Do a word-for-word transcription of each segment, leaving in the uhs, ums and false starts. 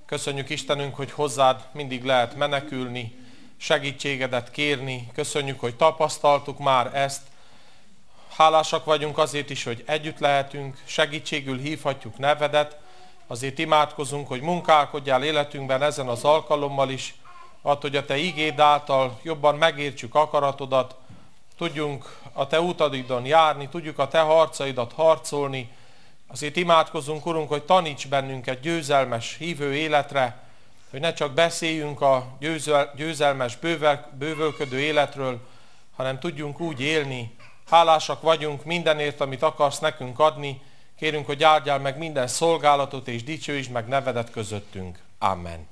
Köszönjük Istenünk, hogy hozzád mindig lehet menekülni, segítségedet kérni. Köszönjük, hogy tapasztaltuk már ezt. Hálásak vagyunk azért is, hogy együtt lehetünk, segítségül hívhatjuk nevedet. Azért imádkozunk, hogy munkálkodjál életünkben ezen az alkalommal is, add, hogy a te igéd által jobban megértsük akaratodat, tudjunk a te utadidon járni, tudjuk a te harcaidat harcolni. Azért imádkozunk, Urunk, hogy taníts bennünket győzelmes hívő életre, hogy ne csak beszéljünk a győzel, győzelmes, bővel, bővölködő életről, hanem tudjunk úgy élni. Hálásak vagyunk mindenért, amit akarsz nekünk adni. Kérünk, hogy áldjál meg minden szolgálatot, és dicsőítsd meg nevedet közöttünk. Amen.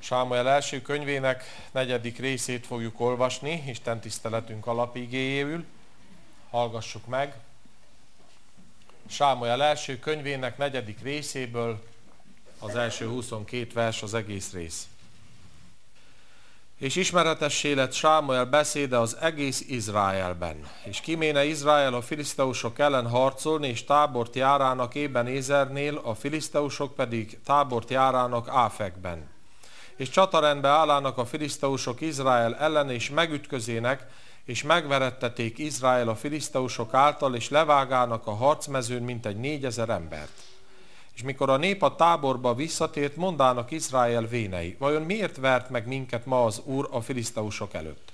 Sámuel első könyvének negyedik részét fogjuk olvasni, Isten tiszteletünk alapigéjéül. Hallgassuk meg. Sámuel első könyvének negyedik részéből az első huszonkét vers az egész rész. És ismeretessé lett Sámuel beszéde az egész Izraelben, és kiméne Izrael a filiszteusok ellen harcolni, és tábort járának Ébenézernél, a filiszteusok pedig tábort járának Áfekben. És csatarendbe állának a filiszteusok Izrael ellen, és megütközének, és megveretteték Izrael a filiszteusok által, és levágának a harcmezőn mintegy négyezer embert. És mikor a nép a táborba visszatért, mondának Izrael vénei: vajon miért vert meg minket ma az Úr a filiszteusok előtt?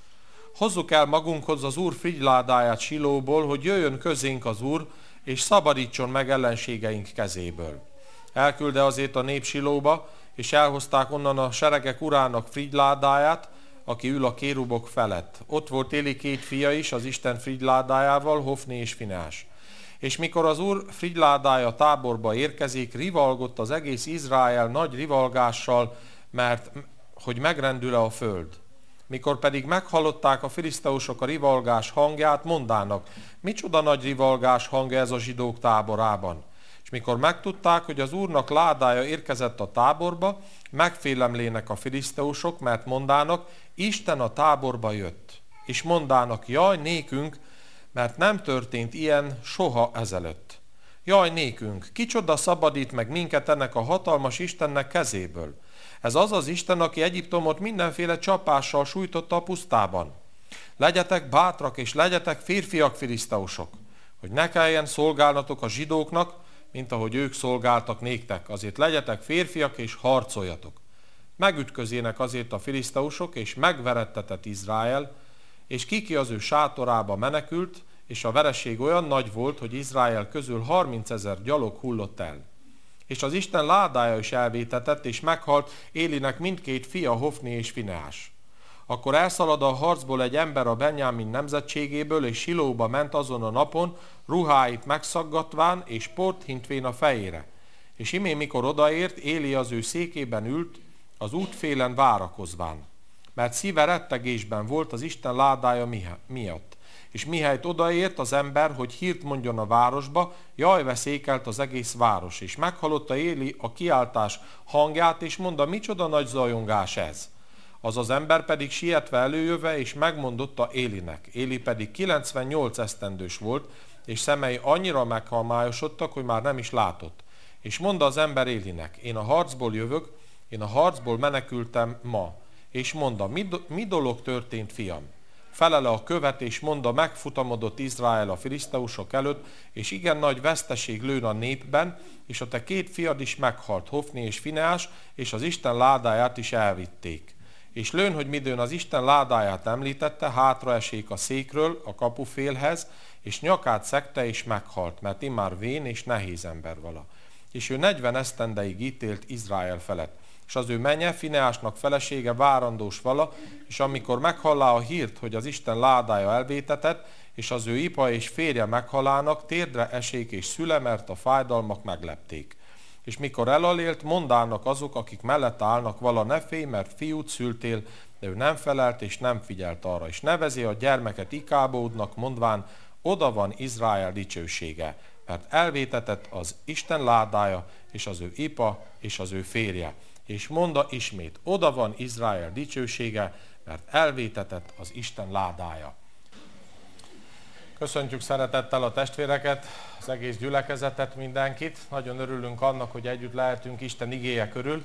Hozzuk el magunkhoz az Úr frigyládáját Silóból, hogy jöjjön közénk az Úr, és szabadítson meg ellenségeink kezéből. Elkülde azért a nép Silóba, és elhozták onnan a seregek urának frigyládáját, aki ül a kérubok felett. Ott volt Éli két fia is, az Isten frigyládájával, Hofni és Finehás. És mikor az Úr frigyládája táborba érkezik, rivalgott az egész Izrael nagy rivalgással, mert hogy megrendül-e a föld. Mikor pedig meghallották a filiszteusok a rivalgás hangját, mondának: micsoda nagy rivalgás hangja ez a zsidók táborában. És mikor megtudták, hogy az Úrnak ládája érkezett a táborba, megfélemlének a filiszteusok, mert mondának: Isten a táborba jött. És mondának: jaj nékünk, mert nem történt ilyen soha ezelőtt. Jaj nékünk, kicsoda szabadít meg minket ennek a hatalmas Istennek kezéből? Ez az az Isten, aki Egyiptomot mindenféle csapással sújtotta a pusztában. Legyetek bátrak és legyetek férfiak, filiszteusok, hogy ne kelljen szolgálnatok a zsidóknak, mint ahogy ők szolgáltak néktek. Azért legyetek férfiak és harcoljatok. Megütközének azért a filiszteusok, és megverettetett Izrael, és kiki az ő sátorába menekült, és a vereség olyan nagy volt, hogy Izrael közül harmincezer gyalog hullott el. És az Isten ládája is elvétetett, és meghalt Élinek mindkét fia, Hofni és Finehás. Akkor elszalad a harcból egy ember a Benjámin nemzetségéből, és Silóba ment azon a napon, ruháit megszaggatván, és port hintvén a fejére. És imé, mikor odaért, Éli az ő székében ült, az útfélen várakozván, mert szíve rettegésben volt az Isten ládája miatt. És mihelyt odaért az ember, hogy hírt mondjon a városba, jaj, veszékelt az egész város, és meghallotta Éli a kiáltás hangját, és mondta: micsoda nagy zajongás ez. Az az ember pedig sietve előjöve, és megmondotta Élinek. Éli pedig kilencvennyolc esztendős volt, és szemei annyira meghalmályosodtak, hogy már nem is látott. És mondta az ember Élinek: én a harcból jövök, én a harcból menekültem ma. És mondta: mi, do- mi dolog történt, fiam? Felele a követ, és mondta: megfutamodott Izrael a filiszteusok előtt, és igen nagy veszteség lőn a népben, és a te két fiad is meghalt, Hofni és Finehás, és az Isten ládáját is elvitték. És lőn, hogy midőn az Isten ládáját említette, hátraesék a székről a kapufélhez, és nyakát szegte, és meghalt, mert immár vén és nehéz ember vala. És ő negyven esztendeig ítélt Izrael felett. És az ő menye, Finehásnak felesége várandós vala, és amikor meghallá a hírt, hogy az Isten ládája elvétetett, és az ő ipa és férje meghalának, térdre esék és szüle, mert a fájdalmak meglepték. És mikor elalélt, mondának azok, akik mellett állnak: vala ne félj, mert fiút szültél, de ő nem felelt és nem figyelt arra. És nevezi a gyermeket Ikábódnak, mondván: oda van Izrael dicsősége, mert elvétetett az Isten ládája, és az ő ipa és az ő férje. És mondta ismét: oda van Izrael dicsősége, mert elvétetett az Isten ládája. Köszöntjük szeretettel a testvéreket, az egész gyülekezetet, mindenkit. Nagyon örülünk annak, hogy együtt lehetünk Isten igéje körül.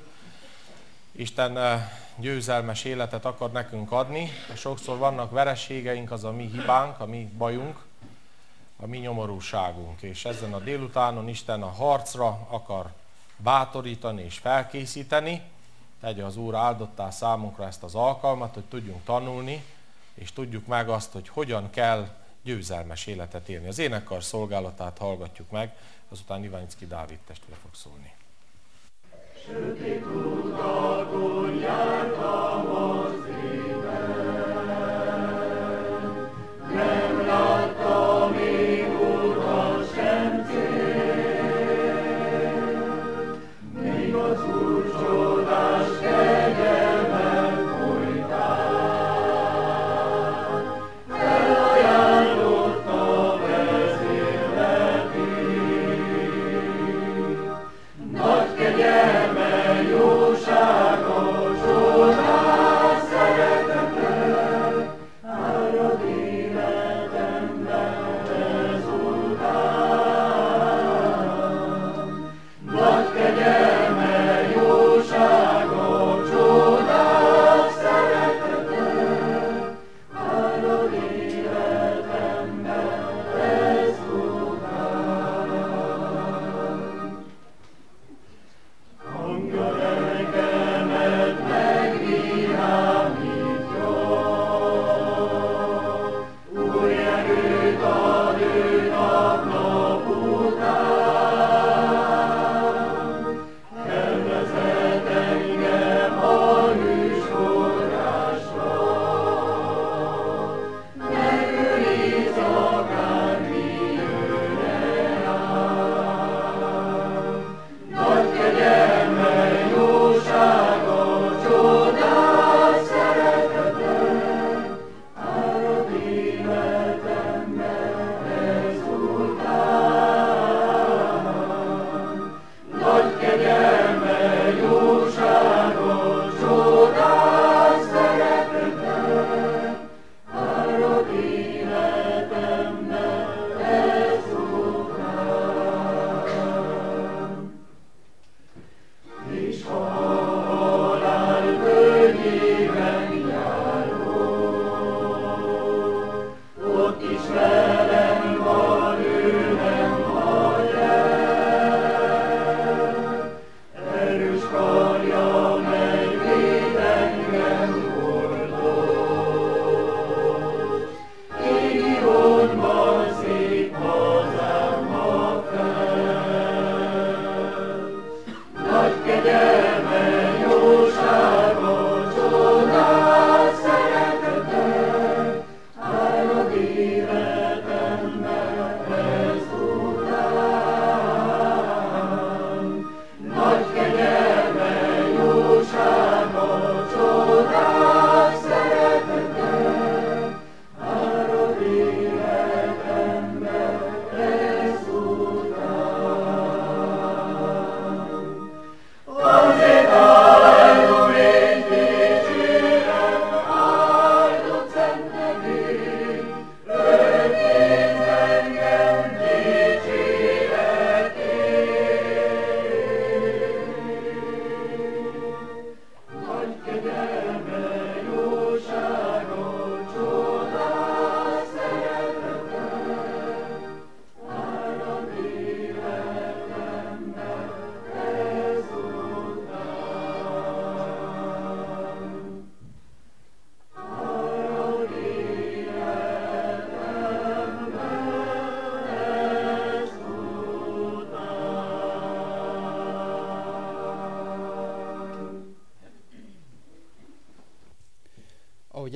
Isten győzelmes életet akar nekünk adni. Sokszor vannak vereségeink, az a mi hibánk, a mi bajunk, a mi nyomorúságunk. És ezen a délutánon Isten a harcra akar bátorítani és felkészíteni. Tegye az Úr áldottá számunkra ezt az alkalmat, hogy tudjunk tanulni, és tudjuk meg azt, hogy hogyan kell győzelmes életet élni. Az énekkar szolgálatát hallgatjuk meg, azután Iványcki Dávid testvér fog szólni. Sötét utakon jártam az éven, nem láttam még utat sem cél, míg az Úr csodás kegyelmét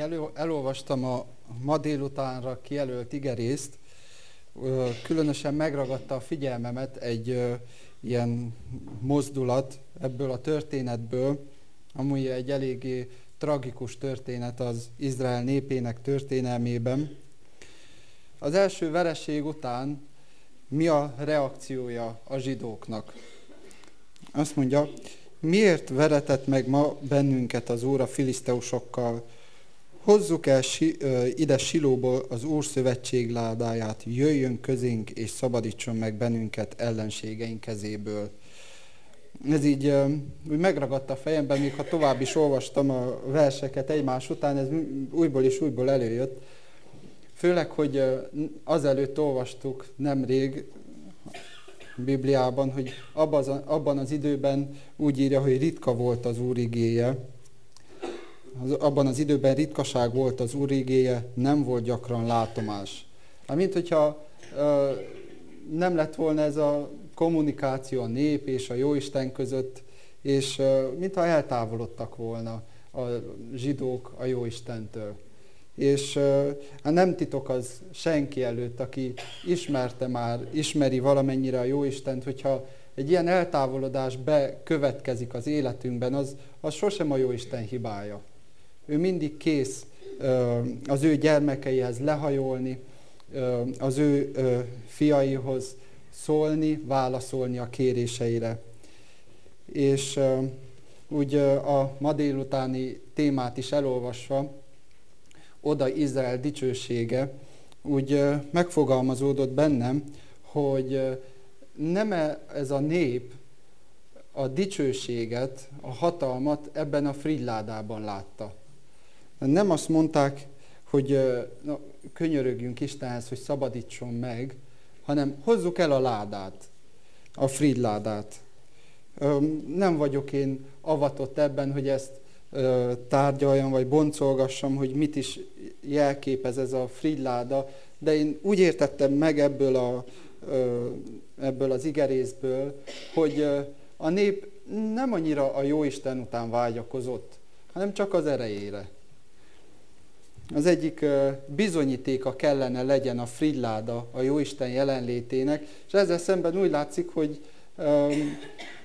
elő, elolvastam a ma délutánra kijelölt igerészt, különösen megragadta a figyelmemet egy ö, ilyen mozdulat ebből a történetből, amúgy egy eléggé tragikus történet az Izrael népének történelmében. Az első vereség után mi a reakciója a zsidóknak? Azt mondja, miért veretett meg ma bennünket az Úr a filiszteusokkal? Hozzuk el si, ö, ide Silóból az Úr szövetségládáját, jöjjön közénk és szabadítson meg bennünket ellenségeink kezéből. Ez így ö, úgy megragadta a fejemben, még ha tovább is olvastam a verseket egymás után, ez újból és újból előjött. Főleg, hogy ö, azelőtt olvastuk nemrég Bibliában, hogy abban az, abban az időben úgy írja, hogy ritka volt az Úr igéje. Az, abban az időben ritkaság volt az Úr igéje, nem volt gyakran látomás. Hát, mint hogyha ö, nem lett volna ez a kommunikáció a nép és a Jóisten között, és ö, mintha eltávolodtak volna a zsidók a Jóistentől. És ö, hát nem titok az senki előtt, aki ismerte már, ismeri valamennyire a Jóistent, hogyha egy ilyen eltávolodás bekövetkezik az életünkben, az, az sosem a Jóisten hibája. Ő mindig kész ö, az ő gyermekeihez lehajolni, ö, az ő ö, fiaihoz szólni, válaszolni a kéréseire. És ö, úgy ö, a ma délutáni témát is elolvasva, oda Izrael dicsősége, úgy ö, megfogalmazódott bennem, hogy ö, nem ez a nép a dicsőséget, a hatalmat ebben a frigyládában látta. Nem azt mondták, hogy na, könyörögjünk Istenhez, hogy szabadítson meg, hanem hozzuk el a ládát, a frigyládát. Nem vagyok én avatott ebben, hogy ezt tárgyaljam, vagy boncolgassam, hogy mit is jelképez ez a frigyláda, de én úgy értettem meg ebből, a, ebből az igerészből, hogy a nép nem annyira a Jóisten után vágyakozott, hanem csak az erejére. Az egyik bizonyítéka kellene legyen a frigyláda a Jóisten jelenlétének, és ezzel szemben úgy látszik, hogy um,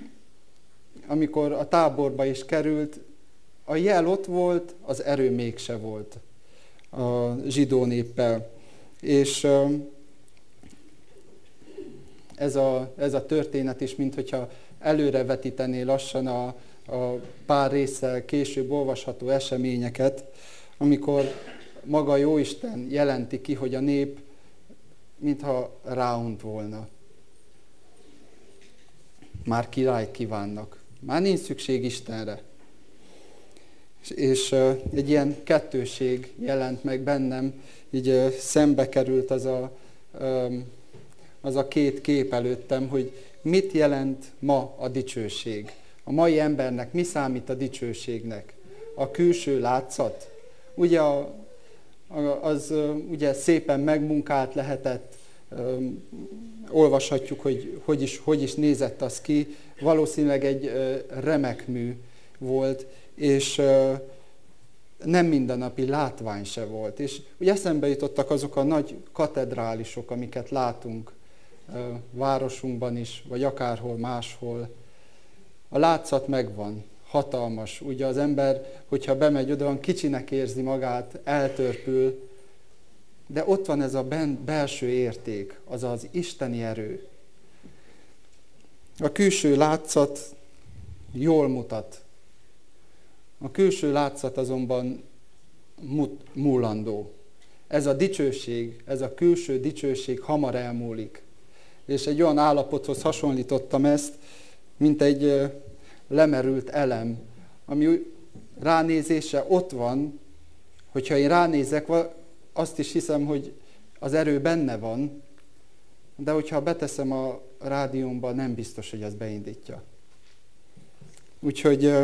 amikor a táborba is került, a jel ott volt, az erő mégse volt a zsidó néppel. És um, ez, a, ez a történet is, minthogyha előrevetítené lassan a, a pár résszel később olvasható eseményeket, amikor maga Jóisten jelenti ki, hogy a nép mintha ráunt volna. Már királyt kívánnak. Már nincs szükség Istenre. És, és uh, egy ilyen kettőség jelent meg bennem, így uh, szembe került az a, um, az a két kép előttem, hogy mit jelent ma a dicsőség. A mai embernek mi számít a dicsőségnek? A külső látszat? Ugye a, az ugye szépen megmunkált lehetett, um, olvashatjuk, hogy hogy is, hogy is nézett az ki, valószínűleg egy uh, remek mű volt, és uh, nem mindennapi látvány se volt. És ugye eszembe jutottak azok a nagy katedrálisok, amiket látunk uh, városunkban is, vagy akárhol máshol. A látszat megvan. Hatalmas. Ugye az ember, hogyha bemegy oda, kicsinek érzi magát, eltörpül, de ott van ez a belső érték, az az isteni erő. A külső látszat jól mutat. A külső látszat azonban mut, múlandó. Ez a dicsőség, ez a külső dicsőség hamar elmúlik. És egy olyan állapothoz hasonlítottam ezt, mint egy lemerült elem, ami ránézése ott van, hogyha én ránézek, azt is hiszem, hogy az erő benne van, de hogyha beteszem a rádiómba, nem biztos, hogy az beindítja. Úgyhogy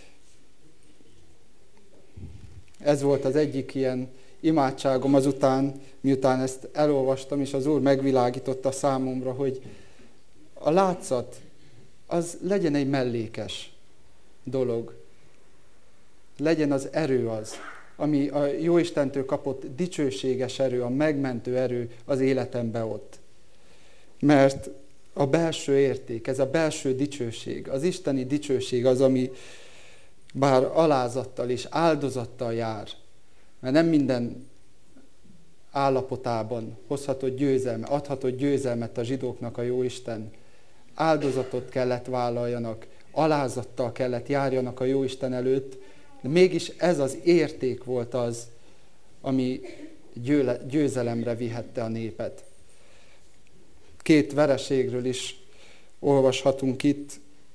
ez volt az egyik ilyen imádságom azután, miután ezt elolvastam, és az Úr megvilágította számomra, hogy a látszat az legyen egy mellékes dolog. Legyen az erő az, ami a Jóistentől kapott dicsőséges erő, a megmentő erő az életembe ott. Mert a belső érték, ez a belső dicsőség, az isteni dicsőség az, ami bár alázattal és áldozattal jár, mert nem minden állapotában hozhatott győzelmet, adhatott győzelmet a zsidóknak a Jóisten. Áldozatot kellett vállaljanak, alázattal kellett járjanak a Jóisten előtt, de mégis ez az érték volt az, ami győzelemre vihette a népet. Két vereségről is olvashatunk itt,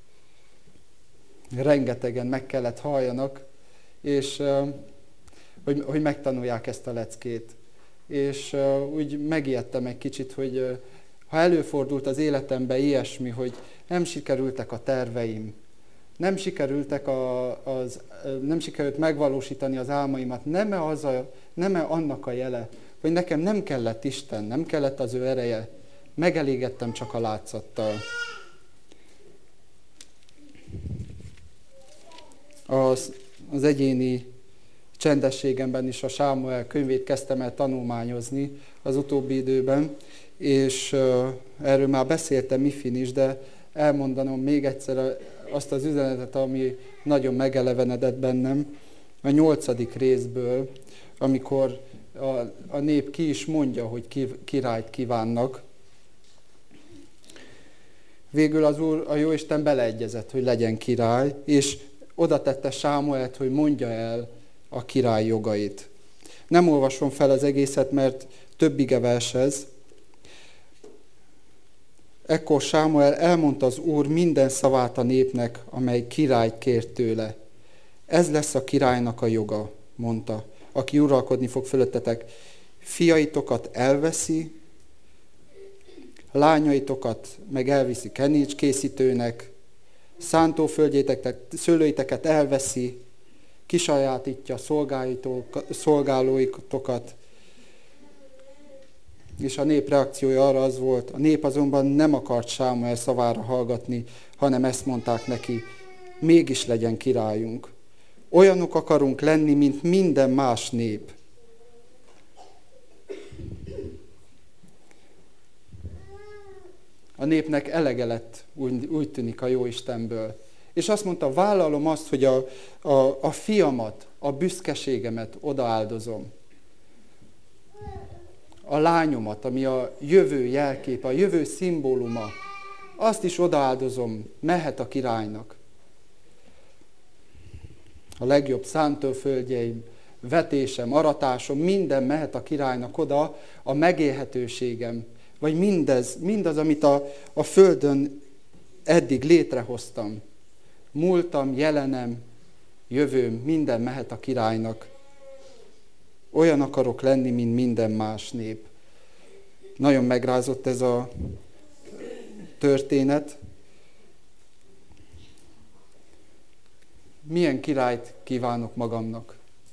rengetegen meg kellett halljanak, és hogy, hogy megtanulják ezt a leckét. És úgy megijedtem egy kicsit, hogy ha előfordult az életemben ilyesmi, hogy nem sikerültek a terveim, nem sikerültek a, az, nem sikerült megvalósítani az álmaimat, nem-e, az a, nem-e annak a jele, hogy nekem nem kellett Isten, nem kellett az ő ereje, megelégettem csak a látszattal. Az, az egyéni csendességemben is a Sámuel könyvét kezdtem el tanulmányozni az utóbbi időben, és uh, erről már beszéltem Mifin is, de elmondanom még egyszer azt az üzenetet, ami nagyon megelevenedett bennem, a nyolcadik részből, amikor a, a nép ki is mondja, hogy ki, királyt kívánnak. Végül az Úr, a Jóisten beleegyezett, hogy legyen király, és oda tette Sámuelt, hogy mondja el a király jogait. Nem olvasom fel az egészet, mert több igevers ez. Ekkor Sámuel elmondta az Úr minden szavát a népnek, amely királyt kért tőle. Ez lesz a királynak a joga, mondta, aki uralkodni fog fölöttetek. Fiaitokat elveszi, lányaitokat meg elviszi kenécskészítőnek, szántóföldjéteket, szőlőiteket elveszi, kisajátítja szolgálóitokat, és a nép reakciója arra az volt, a nép azonban nem akart Sámuel szavára hallgatni, hanem ezt mondták neki, mégis legyen királyunk. Olyanok akarunk lenni, mint minden más nép. A népnek elege lett, úgy, úgy tűnik, a Jóistenből. És azt mondta, vállalom azt, hogy a, a, a fiamat, a büszkeségemet odaáldozom. A lányomat, ami a jövő jelképe, a jövő szimbóluma, azt is odaáldozom, mehet a királynak. A legjobb szántóföldjeim, vetésem, aratásom, minden mehet a királynak oda, a megélhetőségem, vagy mindez, mindaz, amit a, a földön eddig létrehoztam. Múltam, jelenem, jövőm, minden mehet a királynak. Olyan akarok lenni, mint minden más nép. Nagyon megrázott ez a történet. Milyen királyt kívánok magamnak?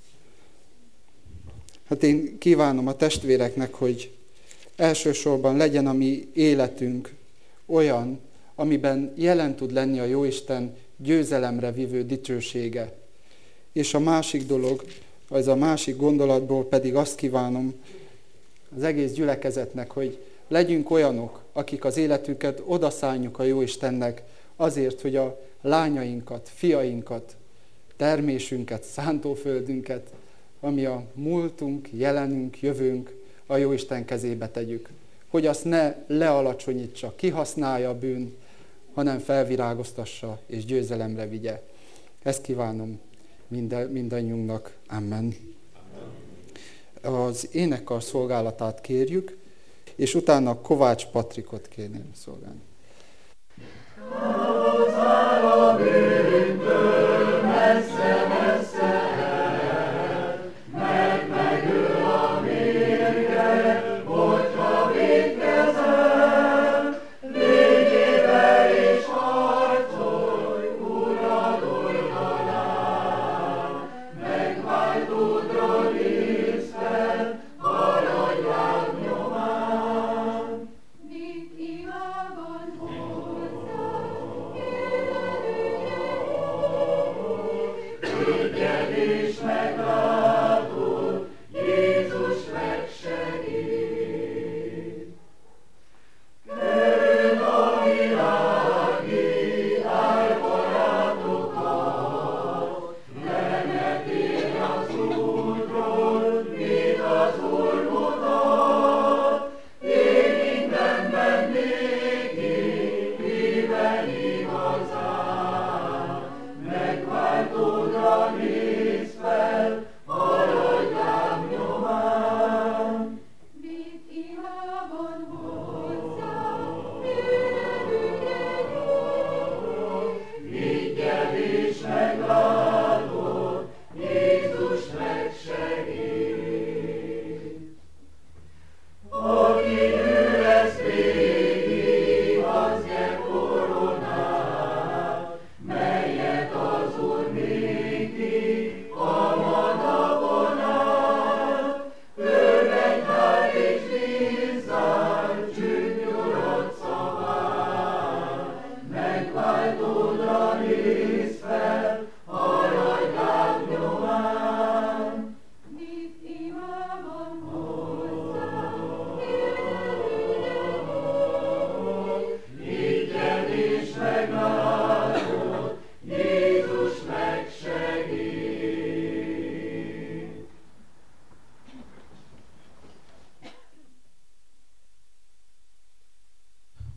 Hát én kívánom a testvéreknek, hogy elsősorban legyen a mi életünk olyan, amiben jelen tud lenni a Jóisten győzelemre vívő dicsősége. És a másik dolog, az a másik gondolatból pedig azt kívánom az egész gyülekezetnek, hogy legyünk olyanok, akik az életünket odaszánjuk a Jóistennek azért, hogy a lányainkat, fiainkat, termésünket, szántóföldünket, ami a múltunk, jelenünk, jövőnk, a Jóisten kezébe tegyük. Hogy azt ne lealacsonyítsa, kihasználja a bűn, hanem felvirágoztassa és győzelemre vigye. Ezt kívánom minden, mindannyiunknak. Amen. Az énekkar szolgálatát kérjük, és utána Kovács Patrikot kérném szolgálni. Thank you.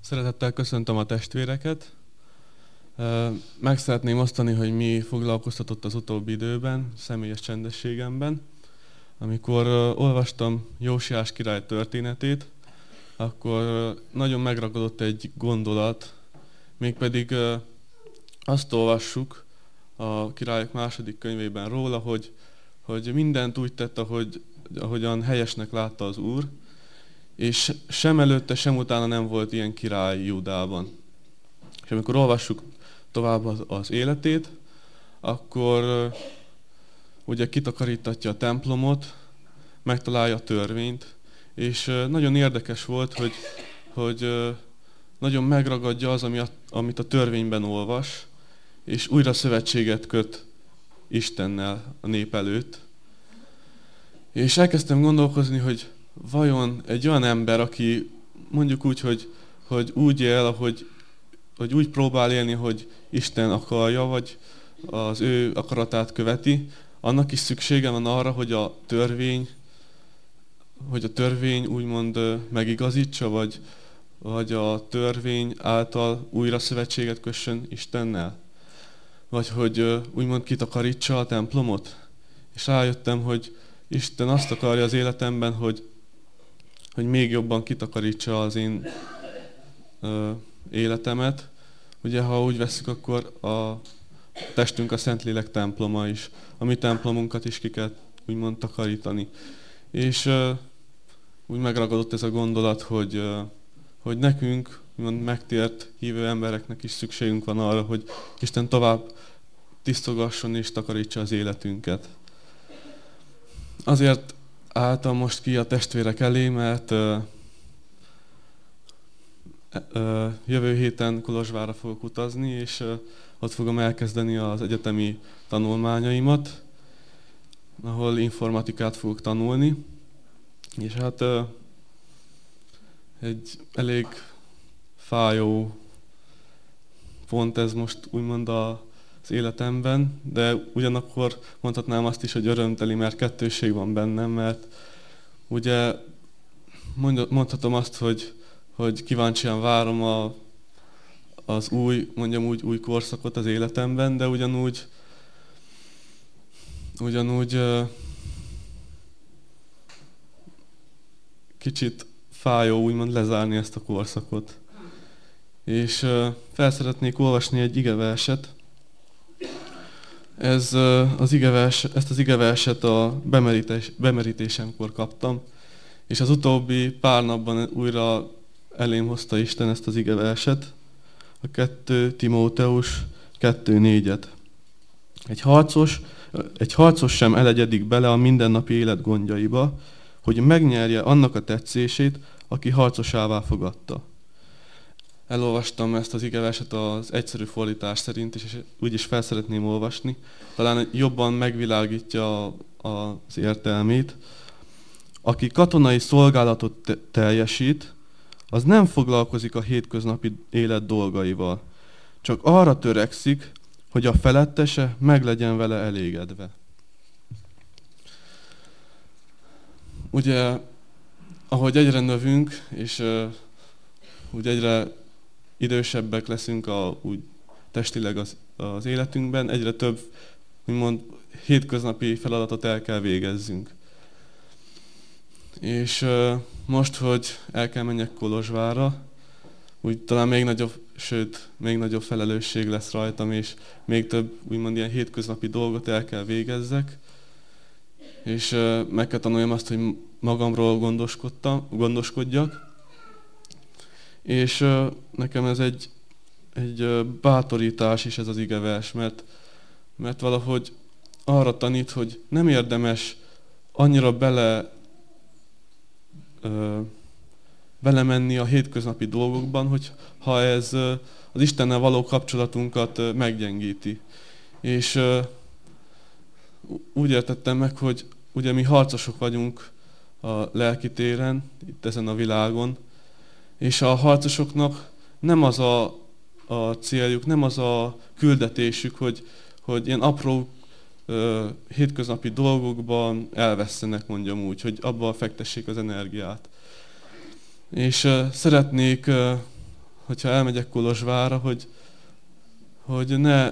Szeretettel köszöntöm a testvéreket. Meg szeretném osztani, hogy mi foglalkoztatott az utóbbi időben, személyes csendességemben. Amikor olvastam Jósiás király történetét, akkor nagyon megragadott egy gondolat, mégpedig azt olvassuk a Királyok második könyvében róla, hogy, hogy mindent úgy tett, ahogy, ahogyan helyesnek látta az Úr, és sem előtte, sem utána nem volt ilyen király Júdában. És amikor olvassuk tovább az, az életét, akkor ugye kitakarítatja a templomot, megtalálja a törvényt, és nagyon érdekes volt, hogy, hogy nagyon megragadja az, ami a, amit a törvényben olvas, és újra szövetséget köt Istennel a nép előtt. És elkezdtem gondolkozni, hogy vajon egy olyan ember, aki mondjuk úgy, hogy, hogy úgy él, hogy, hogy úgy próbál élni, hogy Isten akarja, vagy az ő akaratát követi, annak is szüksége van arra, hogy a törvény, hogy a törvény úgymond megigazítsa, vagy, vagy a törvény által újra szövetséget kössön Istennel. Vagy hogy úgymond kitakarítsa a templomot. És rájöttem, hogy Isten azt akarja az életemben, hogy, hogy még jobban kitakarítsa az én ö, életemet. Ugye, ha úgy veszük, akkor a testünk a Szentlélek temploma is. A mi templomunkat is ki kell úgymond takarítani. És ö, úgy megragadott ez a gondolat, hogy, ö, hogy nekünk, úgymond megtért hívő embereknek is szükségünk van arra, hogy Isten tovább tisztogasson és takarítsa az életünket. Azért álltam most ki a testvérek elé, mert ö, ö, jövő héten Kolozsvárra fogok utazni, és ö, ott fogom elkezdeni az egyetemi tanulmányaimat, ahol informatikát fogok tanulni. És hát ö, egy elég fájó pont ez most úgymond a az életemben, de ugyanakkor mondhatnám azt is, hogy örömteli, mert kettősség van bennem, mert ugye mondhatom azt, hogy, hogy kíváncsian várom a, az új, mondjam úgy, új korszakot az életemben, de ugyanúgy, ugyanúgy kicsit fájó úgymond lezárni ezt a korszakot. És fel szeretnék olvasni egy igeverset. Ez, az igevers, ezt az igeverset a bemerítés, bemerítésemkor kaptam, és az utóbbi pár napban újra elém hozta Isten ezt az igeverset, a kettő Timóteus kettő négyet. Egy harcos, egy harcos sem elegyedik bele a mindennapi élet gondjaiba, hogy megnyerje annak a tetszését, aki harcosává fogadta. Elolvastam ezt az igeverset az egyszerű fordítás szerint, és úgy is fel szeretném olvasni. Talán jobban megvilágítja az értelmét. Aki katonai szolgálatot teljesít, az nem foglalkozik a hétköznapi élet dolgaival. Csak arra törekszik, hogy a felettese meg legyen vele elégedve. Ugye, ahogy egyre növünk, és uh, úgy egyre idősebbek leszünk a, úgy testileg az, az életünkben, egyre több, úgymond, hétköznapi feladatot el kell végezzünk. És uh, most, hogy el kell menjek Kolozsvárra, úgy talán még nagyobb, sőt, még nagyobb felelősség lesz rajtam, és még több, úgymond ilyen hétköznapi dolgot el kell végezzek, és uh, meg kell tanuljam azt, hogy magamról gondoskodtam, gondoskodjak, és uh, nekem ez egy, egy uh, bátorítás is ez az igevers, mert, mert valahogy arra tanít, hogy nem érdemes annyira bele uh, belemenni a hétköznapi dolgokban, hogy ha ez uh, az Istennel való kapcsolatunkat uh, meggyengíti. És uh, úgy értettem meg, hogy ugye mi harcosok vagyunk a lelki téren, itt ezen a világon, és a harcosoknak nem az a, a céljuk, nem az a küldetésük, hogy, hogy ilyen apró uh, hétköznapi dolgokban elvesztenek, mondjam úgy, hogy abban fektessék az energiát. És uh, szeretnék uh, hogyha elmegyek Kolozsvárra, hogy, hogy ne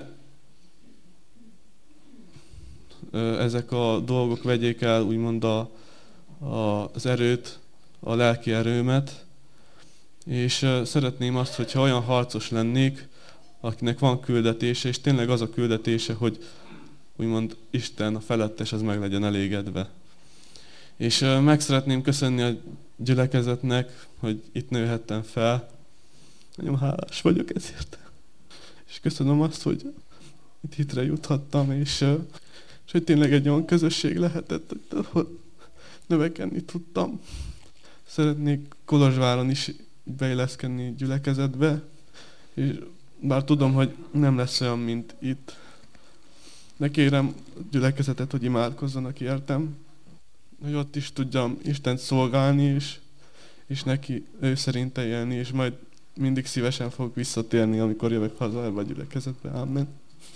ezek a dolgok vegyék el úgymond a, a, az erőt, a lelki erőmet, és szeretném azt, hogyha olyan harcos lennék, akinek van küldetése, és tényleg az a küldetése, hogy úgymond Isten, a felettes, az meg legyen elégedve. És meg szeretném köszönni a gyülekezetnek, hogy itt nőhettem fel. Nagyon hálás vagyok ezért. És köszönöm azt, hogy itt hitre juthattam, és, és hogy tényleg egy olyan közösség lehetett, hogy növekedni tudtam. Szeretnék Kolozsváron is beilleszkedni gyülekezetbe, és bár tudom, hogy nem lesz olyan, mint itt, de kérem a gyülekezetet, hogy imádkozzanak értem, hogy ott is tudjam Istent szolgálni, és, és neki ő szerinte élni, és majd mindig szívesen fogok visszatérni, amikor jövök haza ebbe a gyülekezetbe. Amen.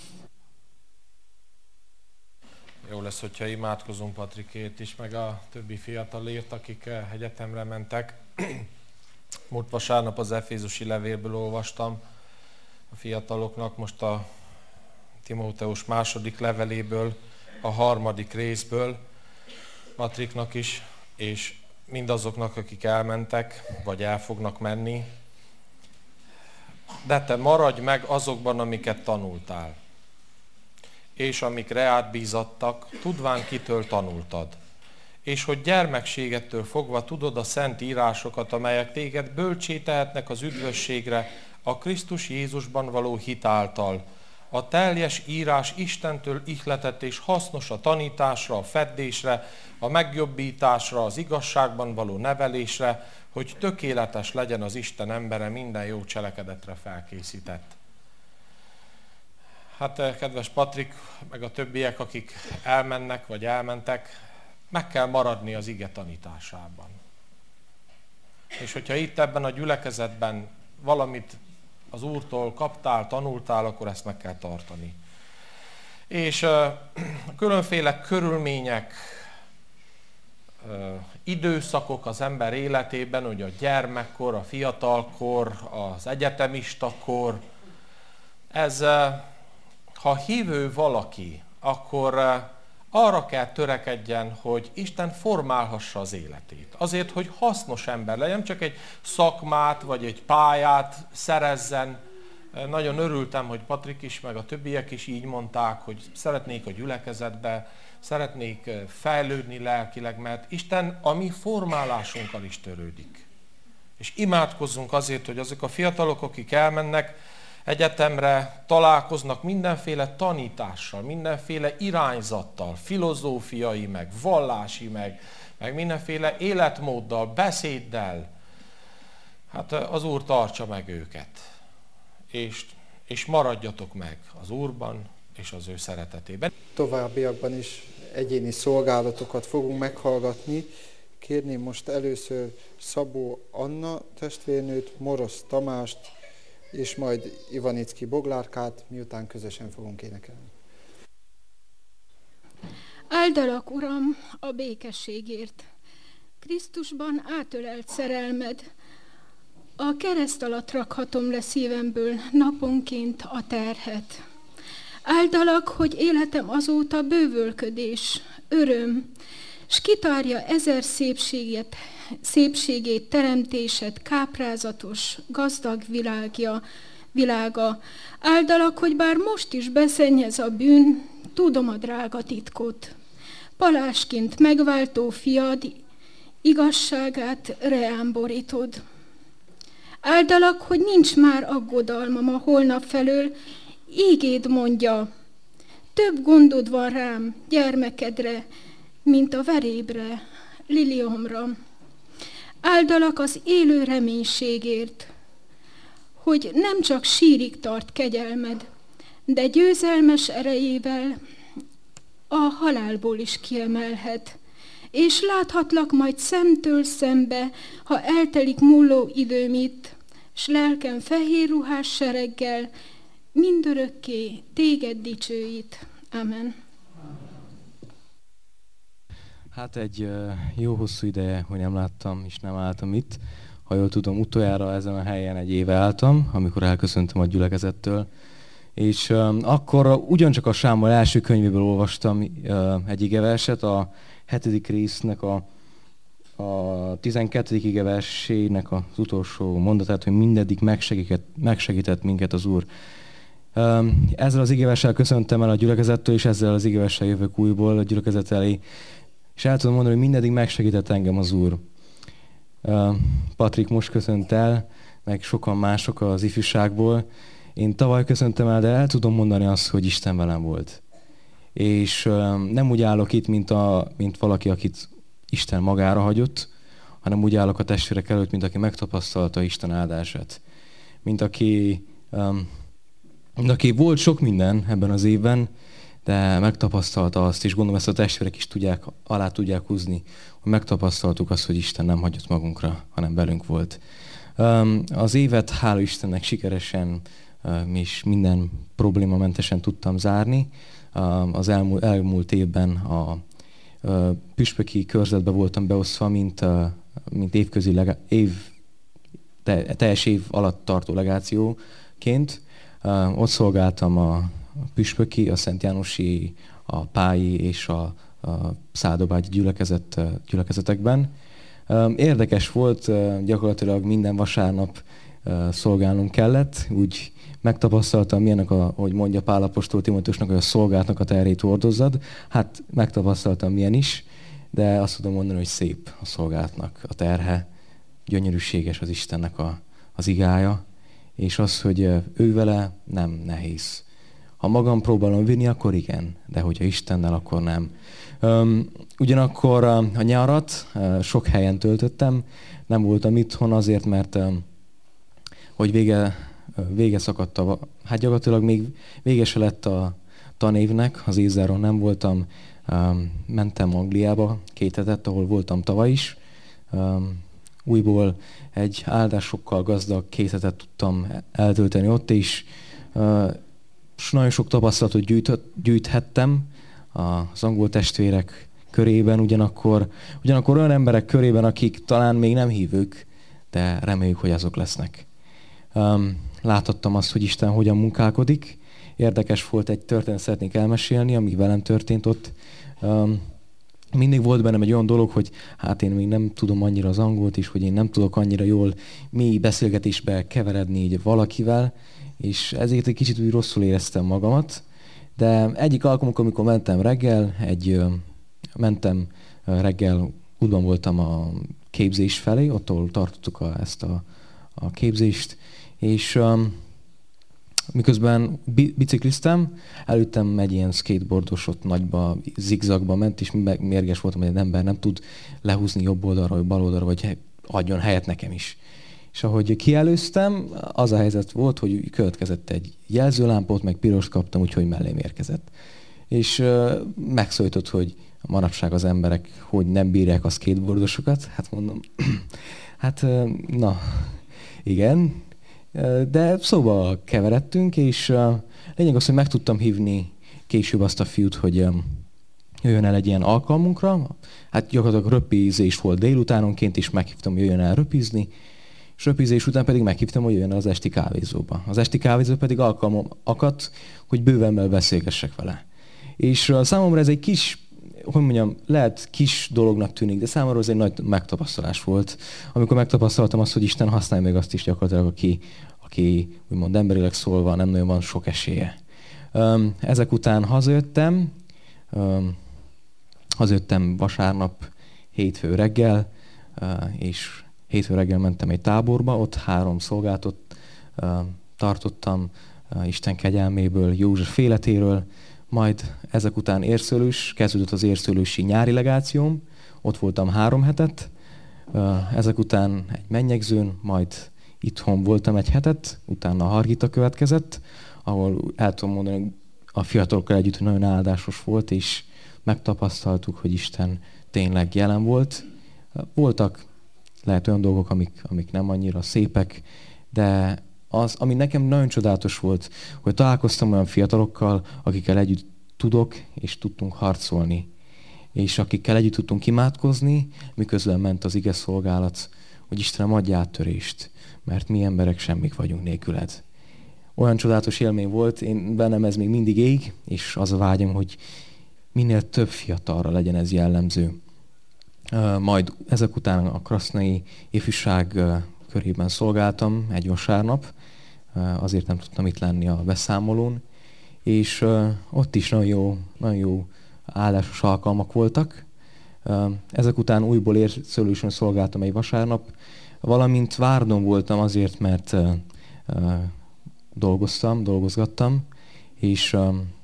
Jó lesz, hogyha imádkozunk Patrikért is, meg a többi fiatalért, akik egyetemre mentek. Múlt vasárnap az Efézusi levélből olvastam a fiataloknak, most a Timóteus második leveléből, a harmadik részből, Patriknak is, és mindazoknak, akik elmentek, vagy el fognak menni. De te maradj meg azokban, amiket tanultál, és amikre átbízattak, tudván kitől tanultad, és hogy gyermekségettől fogva tudod a szent írásokat, amelyek téged bölcsé tehetnek az üdvösségre, a Krisztus Jézusban való hit által. A teljes írás Istentől ihletett és hasznos a tanításra, a feddésre, a megjobbításra, az igazságban való nevelésre, hogy tökéletes legyen az Isten embere, minden jó cselekedetre felkészített. Hát kedves Patrik, meg a többiek, akik elmennek vagy elmentek, meg kell maradni az ige tanításában. És hogyha itt ebben a gyülekezetben valamit az Úrtól kaptál, tanultál, akkor ezt meg kell tartani. És uh, különféle körülmények, uh, időszakok az ember életében, hogy a gyermekkor, a fiatalkor, az egyetemistakor, ez, uh, ha hívő valaki, akkor uh, arra kell törekedjen, hogy Isten formálhassa az életét. Azért, hogy hasznos ember legyen, nem csak egy szakmát vagy egy pályát szerezzen. Nagyon örültem, hogy Patrik is, meg a többiek is így mondták, hogy szeretnék a gyülekezetbe, szeretnék fejlődni lelkileg, mert Isten a mi formálásunkkal is törődik. És imádkozzunk azért, hogy azok a fiatalok, akik elmennek egyetemre, találkoznak mindenféle tanítással, mindenféle irányzattal, filozófiai, meg vallási, meg, meg mindenféle életmóddal, beszéddel. Hát az Úr tartsa meg őket, és, és maradjatok meg az Úrban és az ő szeretetében. Továbbiakban is egyéni szolgálatokat fogunk meghallgatni. Kérném most először Szabó Anna testvérnőt, Morosz Tamást, és majd Ivanicki Boglárkát, miután közösen fogunk énekelni. Áldalak, Uram, a békességért. Krisztusban átölelt szerelmed. A kereszt alatt rakhatom le szívemből naponként a terhet. Áldalak, hogy életem azóta bővölködés, öröm, s kitárja ezer szépséget, szépségét, teremtésed, káprázatos, gazdag világja, világa. Áldalak, hogy bár most is beszennyez a bűn, tudom a drága titkot. Palásként megváltó fiad, igazságát reám borítod. Áldalak, hogy nincs már aggodalmam a holnap felől, ígéd mondja, több gondod van rám, gyermekedre, mint a verébre, liliomra. Áldalak az élő reménységért, hogy nem csak sírig tart kegyelmed, de győzelmes erejével a halálból is kiemelhet, és láthatlak majd szemtől szembe, ha eltelik múló időm itt, s lelkem fehér ruhás sereggel mindörökké téged dicsőít. Amen. Hát egy jó hosszú ideje, hogy nem láttam és nem álltam itt. ha jól tudom, utoljára ezen a helyen egy éve álltam, amikor elköszöntem a gyülekezettől. És um, akkor ugyancsak a Sámuel első könyvéből olvastam uh, egy igeverset, a hetedik résznek a, a tizenkettedik igeversének az utolsó mondatát, hogy mindeddig megsegített, megsegített minket az Úr. Um, ezzel az igeverssel köszöntem el a gyülekezettől, és ezzel az igeverssel jövök újból a gyülekezet elé. És el tudom mondani, hogy mindeddig megsegített engem az Úr. Uh, Patrik most köszönt el, meg sokan mások az ifjúságból. Én tavaly köszöntem el, de el tudom mondani azt, hogy Isten velem volt. És uh, nem úgy állok itt, mint, a, mint valaki, akit Isten magára hagyott, hanem úgy állok a testvérek előtt, mint aki megtapasztalta Isten áldását. Mint aki, um, mint aki volt sok minden ebben az évben, de megtapasztalta azt, és gondolom ezt a testvérek is tudják, alá tudják húzni, hogy megtapasztaltuk azt, hogy Isten nem hagyott magunkra, hanem velünk volt. Um, az évet, hála Istennek, sikeresen um, és minden problémamentesen tudtam zárni. Um, az elmúlt, elmúlt évben a uh, püspöki körzetbe voltam beosztva, mint, uh, mint évközi lega- év, te, teljes év alatt tartó legációként. Uh, ott szolgáltam a a püspöki, a Szent Jánosi, a pályi és a, a száldobágyi gyülekezet, gyülekezetekben. Érdekes volt, gyakorlatilag minden vasárnap szolgálnunk kellett, úgy megtapasztaltam milyenek, a, hogy mondja Pál apostol Timoteusnak, hogy a szolgálatnak a terhét hordozzad. Hát megtapasztaltam milyen is, de azt tudom mondani, hogy szép a szolgálatnak a terhe, gyönyörűséges az Istennek a, az igája, és az, hogy ő vele nem nehéz. Ha magam próbálom vinni, akkor igen, de hogyha Istennel, akkor nem. Um, ugyanakkor a, a nyarat uh, sok helyen töltöttem, nem voltam itthon azért, mert um, hogy vége, uh, vége szakadt a, hát gyakorlatilag még vége se lett a tanévnek, az ézzáron nem voltam, um, mentem Angliába két hetet, ahol voltam tavaly is. Um, újból egy áldásokkal gazdag két hetet tudtam eltölteni ott is. Uh, és nagyon sok tapasztalatot gyűjtött, gyűjthettem az angol testvérek körében, ugyanakkor, ugyanakkor olyan emberek körében, akik talán még nem hívők, de reméljük, hogy azok lesznek. Um, láthattam azt, hogy Isten hogyan munkálkodik. Érdekes volt, egy történet szeretnék elmesélni, ami velem történt ott. Um, mindig volt bennem egy olyan dolog, hogy hát én még nem tudom annyira az angolt is, hogy én nem tudok annyira jól mély beszélgetésbe keveredni így valakivel, és ezért egy kicsit úgy rosszul éreztem magamat. De egyik alkalommal, amikor mentem reggel, egy, mentem reggel, útban voltam a képzés felé, ott, ahol tartottuk a, ezt a, a képzést, és um, miközben bi- bicikliztem, előttem egy ilyen skateboardos, ott nagyba, zigzagba ment, és mérges voltam, hogy egy ember nem tud lehúzni jobb oldalra, vagy bal oldalra, vagy adjon helyet nekem is. És ahogy kielőztem, az a helyzet volt, hogy következett egy jelzőlámpot, meg pirost kaptam, úgyhogy mellém érkezett. És uh, megszólított, hogy manapság az emberek hogy nem bírják a skateboardosokat. Hát mondom, hát uh, na, igen. Uh, de szóba keveredtünk, és uh, lényeg az, hogy meg tudtam hívni később azt a fiút, hogy um, jöjjön el egy ilyen alkalmunkra. Hát gyakorlatilag röpizés volt délutánonként, és meghívtam, hogy jöjjön el röpizni. És röpizés után pedig meghívtam, hogy jöjjön el az esti kávézóba. Az esti kávézó pedig alkalmam akadt, hogy bővenben beszélgessek vele. És uh, számomra ez egy kis, hogy mondjam, lehet kis dolognak tűnik, de számomra ez egy nagy megtapasztalás volt, amikor megtapasztaltam azt, hogy Isten használja még azt is gyakorlatilag, aki, aki úgymond emberileg szólva nem nagyon van sok esélye. Um, ezek után hazajöttem, um, hazajöttem vasárnap, hétfő reggel, uh, és hétfő reggel mentem egy táborba, ott három szolgálatot uh, tartottam uh, Isten kegyelméből, József életéről, majd ezek után érszőlős, kezdődött az érszőlősi nyári legációm, ott voltam három hetet, uh, ezek után egy mennyegzőn, majd itthon voltam egy hetet, utána a Hargita következett, ahol el tudom mondani, hogy a fiatalokkal együtt nagyon áldásos volt, és megtapasztaltuk, hogy Isten tényleg jelen volt. Voltak lehet olyan dolgok, amik, amik nem annyira szépek, de az, ami nekem nagyon csodálatos volt, hogy találkoztam olyan fiatalokkal, akikkel együtt tudok és tudtunk harcolni, és akikkel együtt tudtunk imádkozni, miközben ment az ige szolgálat. hogy Istenem, adj áttörést, mert mi emberek semmik vagyunk nélküled. Olyan csodálatos élmény volt, én bennem ez még mindig ég, és az a vágyam, hogy minél több fiatalra legyen ez jellemző. Majd ezek után a krasznai ifjúság körében szolgáltam egy vasárnap, azért nem tudtam itt lenni a beszámolón, és ott is nagyon jó, nagyon jó állásos alkalmak voltak. Ezek után újból érszülősen szolgáltam egy vasárnap, valamint Várdon voltam azért, mert dolgoztam, dolgozgattam, és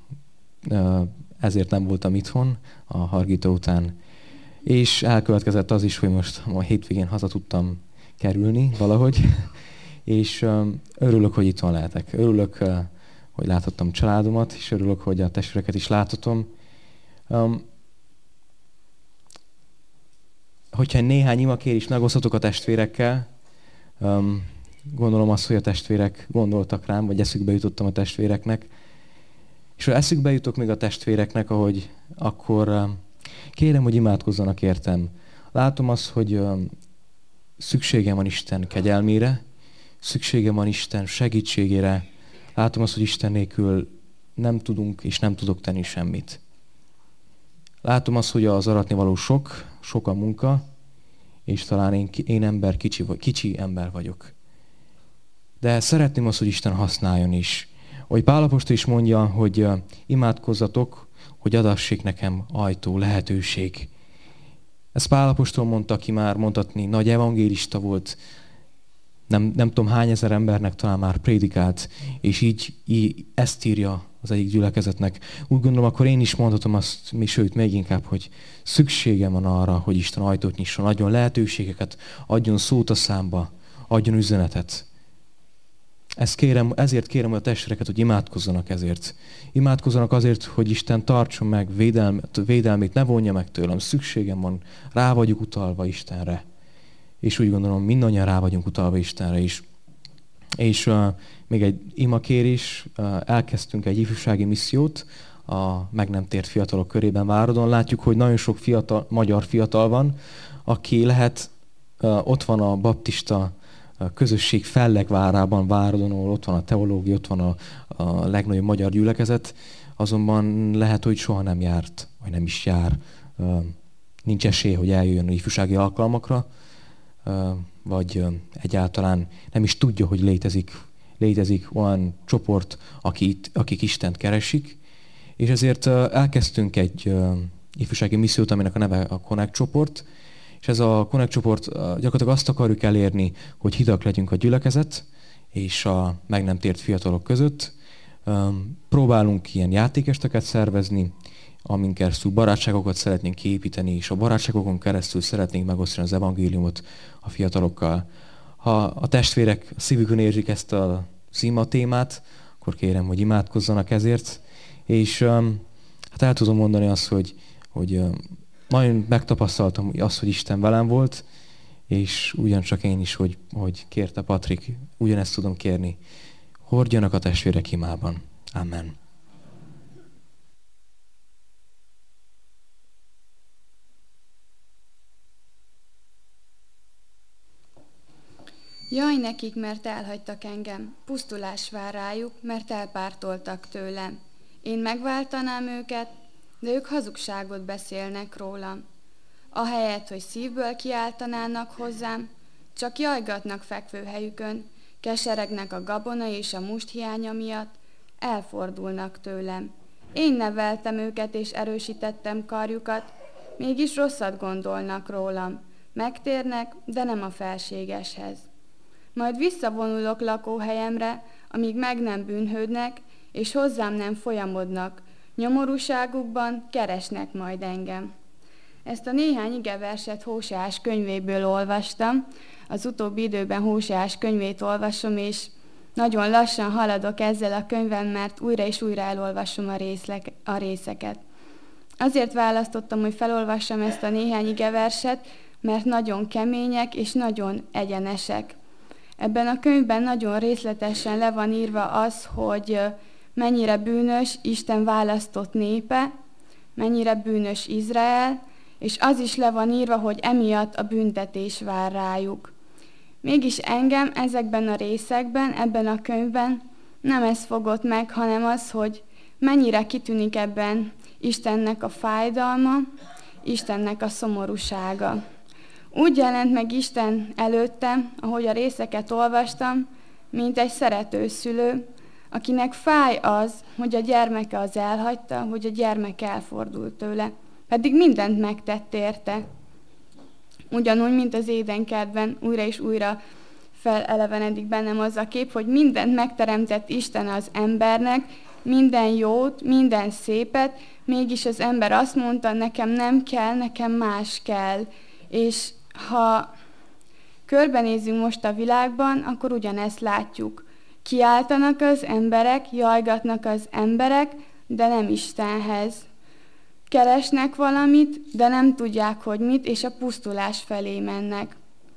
ezért nem voltam itthon a Hargita után. És elkövetkezett az is, hogy most a hétvégén haza tudtam kerülni valahogy, és örülök, hogy itthon lehetek. Örülök, hogy láthattam családomat, és örülök, hogy a testvéreket is láthatom. Hogyha néhány imakérés megoszthatok a testvérekkel, gondolom azt, hogy a testvérek gondoltak rám, vagy eszükbe jutottam a testvéreknek. És ha eszükbe jutok még a testvéreknek, ahogy akkor kérem, hogy imádkozzanak értem. Látom azt, hogy szükségem van Isten kegyelmére, szükségem van Isten segítségére. Látom azt, hogy Isten nélkül nem tudunk és nem tudok tenni semmit. Látom azt, hogy az aratnivaló sok, sok a munka, és talán én, én ember, kicsi, kicsi ember vagyok. De szeretném azt, hogy Isten használjon is. Ahogy Pál apostol is mondja, hogy imádkozzatok, hogy adassék nekem ajtó, lehetőség. Ezt Pál apostol mondta, aki már mondhatni nagy evangélista volt, nem, nem tudom hány ezer embernek talán már prédikált, és így, így ezt írja az egyik gyülekezetnek. Úgy gondolom, akkor én is mondhatom azt, mi sőt, még inkább, hogy szükségem van arra, hogy Isten ajtót nyisson, adjon lehetőségeket, adjon szót a számba, adjon üzenetet. Ezt kérem, ezért kérem a testvéreket, hogy imádkozzanak ezért. Imádkozzanak azért, hogy Isten tartson meg védelmet, védelmét, ne vonja meg tőlem. Szükségem van, rá vagyok utalva Istenre. És úgy gondolom, mindannyian rá vagyunk utalva Istenre is. És uh, még egy imakérés, uh, elkezdtünk egy ifjúsági missziót a meg nem tért fiatalok körében Váradon. Látjuk, hogy nagyon sok fiatal, magyar fiatal van, aki lehet, uh, ott van a baptista a közösség Fellegvárában, Váradon, ahol ott van a teológia, ott van a, a legnagyobb magyar gyülekezet, azonban lehet, hogy soha nem járt, vagy nem is jár. Nincs esély, hogy eljöjjön ifjúsági alkalmakra, vagy egyáltalán nem is tudja, hogy létezik, létezik olyan csoport, akik, akik Istent keresik, és ezért elkezdtünk egy ifjúsági missziót, aminek a neve a Connect csoport, és ez a Connect csoport gyakorlatilag azt akarjuk elérni, hogy hidak legyünk a gyülekezet és a meg nem tért fiatalok között. Próbálunk ilyen játékesteket szervezni, amin keresztül barátságokat szeretnénk kiépíteni, és a barátságokon keresztül szeretnénk megosztani az evangéliumot a fiatalokkal. Ha a testvérek szívükön érzik ezt a szíma témát, akkor kérem, hogy imádkozzanak ezért. És hát el tudom mondani azt, hogy, hogy nagyon megtapasztaltam azt, hogy Isten velem volt, és ugyancsak én is, hogy, hogy kérte Patrik, ugyanezt tudom kérni. Hordjanak a testvérek imában. Amen. Jaj nekik, mert elhagytak engem, pusztulás vár rájuk, mert elpártoltak tőlem. Én megváltanám őket, de ők hazugságot beszélnek rólam. Ahelyett, hogy szívből kiáltanának hozzám, csak jajgatnak fekvőhelyükön, keseregnek a gabona és a must hiánya miatt, elfordulnak tőlem. Én neveltem őket és erősítettem karjukat, mégis rosszat gondolnak rólam. Megtérnek, de nem a felségeshez. Majd visszavonulok lakóhelyemre, amíg meg nem bűnhődnek, és hozzám nem folyamodnak. Nyomorúságukban keresnek majd engem. Ezt a néhány igeverset Hóseás könyvéből olvastam. Az utóbbi időben Hóseás könyvét olvasom, és nagyon lassan haladok ezzel a könyvem, mert újra és újra elolvasom a, részlek, a részeket. Azért választottam, hogy felolvassam ezt a néhány igeverset, mert nagyon kemények és nagyon egyenesek. Ebben a könyvben nagyon részletesen le van írva az, hogy mennyire bűnös Isten választott népe, mennyire bűnös Izrael, és az is le van írva, hogy emiatt a büntetés vár rájuk. Mégis engem ezekben a részekben, ebben a könyvben nem ez fogott meg, hanem az, hogy mennyire kitűnik ebben Istennek a fájdalma, Istennek a szomorúsága. Úgy jelent meg Isten előttem, ahogy a részeket olvastam, mint egy szerető szülő, akinek fáj az, hogy a gyermeke az elhagyta, hogy a gyermek elfordult tőle. Pedig mindent megtett érte. Ugyanúgy, mint az édenkertben újra és újra felelevenedik bennem az a kép, hogy mindent megteremtett Isten az embernek, minden jót, minden szépet, mégis az ember azt mondta, nekem nem kell, nekem más kell. És ha körbenézünk most a világban, akkor ugyanezt látjuk. Kiáltanak az emberek, jajgatnak az emberek, de nem Istenhez. Keresnek valamit, de nem tudják, hogy mit, és a pusztulás felé mennek.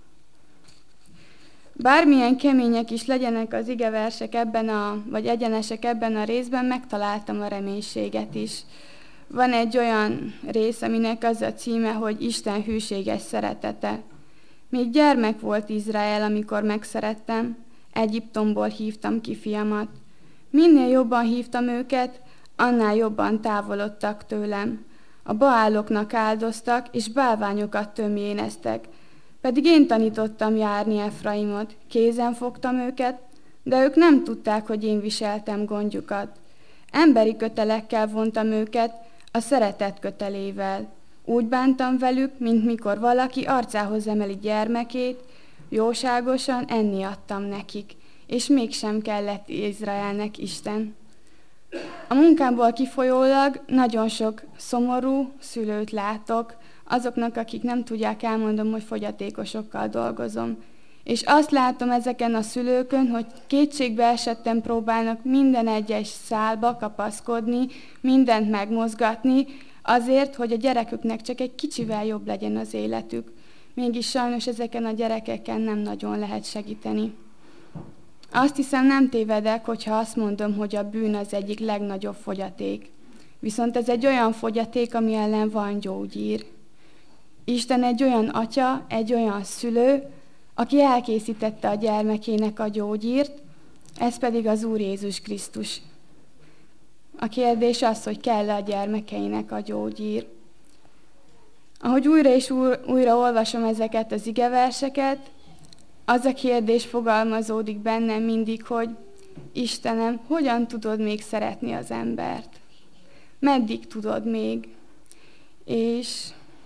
Bármilyen kemények is legyenek az igeversek ebben a, vagy egyenesek ebben a részben, megtaláltam a reménységet is. Van egy olyan rész, aminek az a címe, hogy Isten hűséges szeretete. Még gyermek volt Izrael, amikor megszerettem, Egyiptomból hívtam ki fiamat. Minél jobban hívtam őket, annál jobban távolodtak tőlem. A baáloknak áldoztak, és bálványokat tömjéneztek. Pedig én tanítottam járni Efraimot, kézen fogtam őket, de ők nem tudták, hogy én viseltem gondjukat. Emberi kötelekkel vontam őket, a szeretet kötelével. Úgy bántam velük, mint mikor valaki arcához emeli gyermekét, jóságosan enni adtam nekik, és mégsem kellett Izraelnek Isten. A munkámból kifolyólag nagyon sok szomorú szülőt látok, azoknak, akik nem tudják, elmondom, hogy fogyatékosokkal dolgozom. És azt látom ezeken a szülőkön, hogy kétségbe esetten próbálnak minden egyes szálba kapaszkodni, mindent megmozgatni, azért, hogy a gyereküknek csak egy kicsivel jobb legyen az életük. Mégis sajnos ezeken a gyerekeken nem nagyon lehet segíteni. Azt hiszem, nem tévedek, hogyha azt mondom, hogy a bűn az egyik legnagyobb fogyaték. Viszont ez egy olyan fogyaték, ami ellen van gyógyír. Isten egy olyan atya, egy olyan szülő, aki elkészítette a gyermekének a gyógyírt, ez pedig az Úr Jézus Krisztus. A kérdés az, hogy kell-e a gyermekeinek a gyógyír. Ahogy újra és újra olvasom ezeket az igeverseket, az a kérdés fogalmazódik bennem mindig, hogy Istenem, hogyan tudod még szeretni az embert? Meddig tudod még? És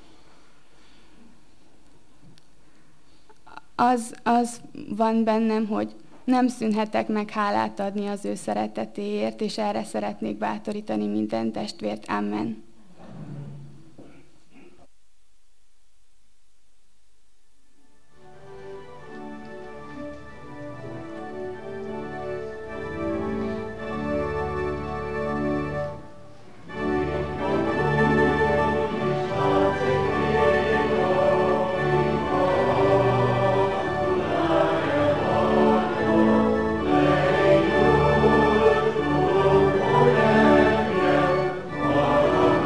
az, az van bennem, hogy nem szűnhetek meg hálát adni az ő szeretetéért, és erre szeretnék bátorítani minden testvért. Amen. Oh,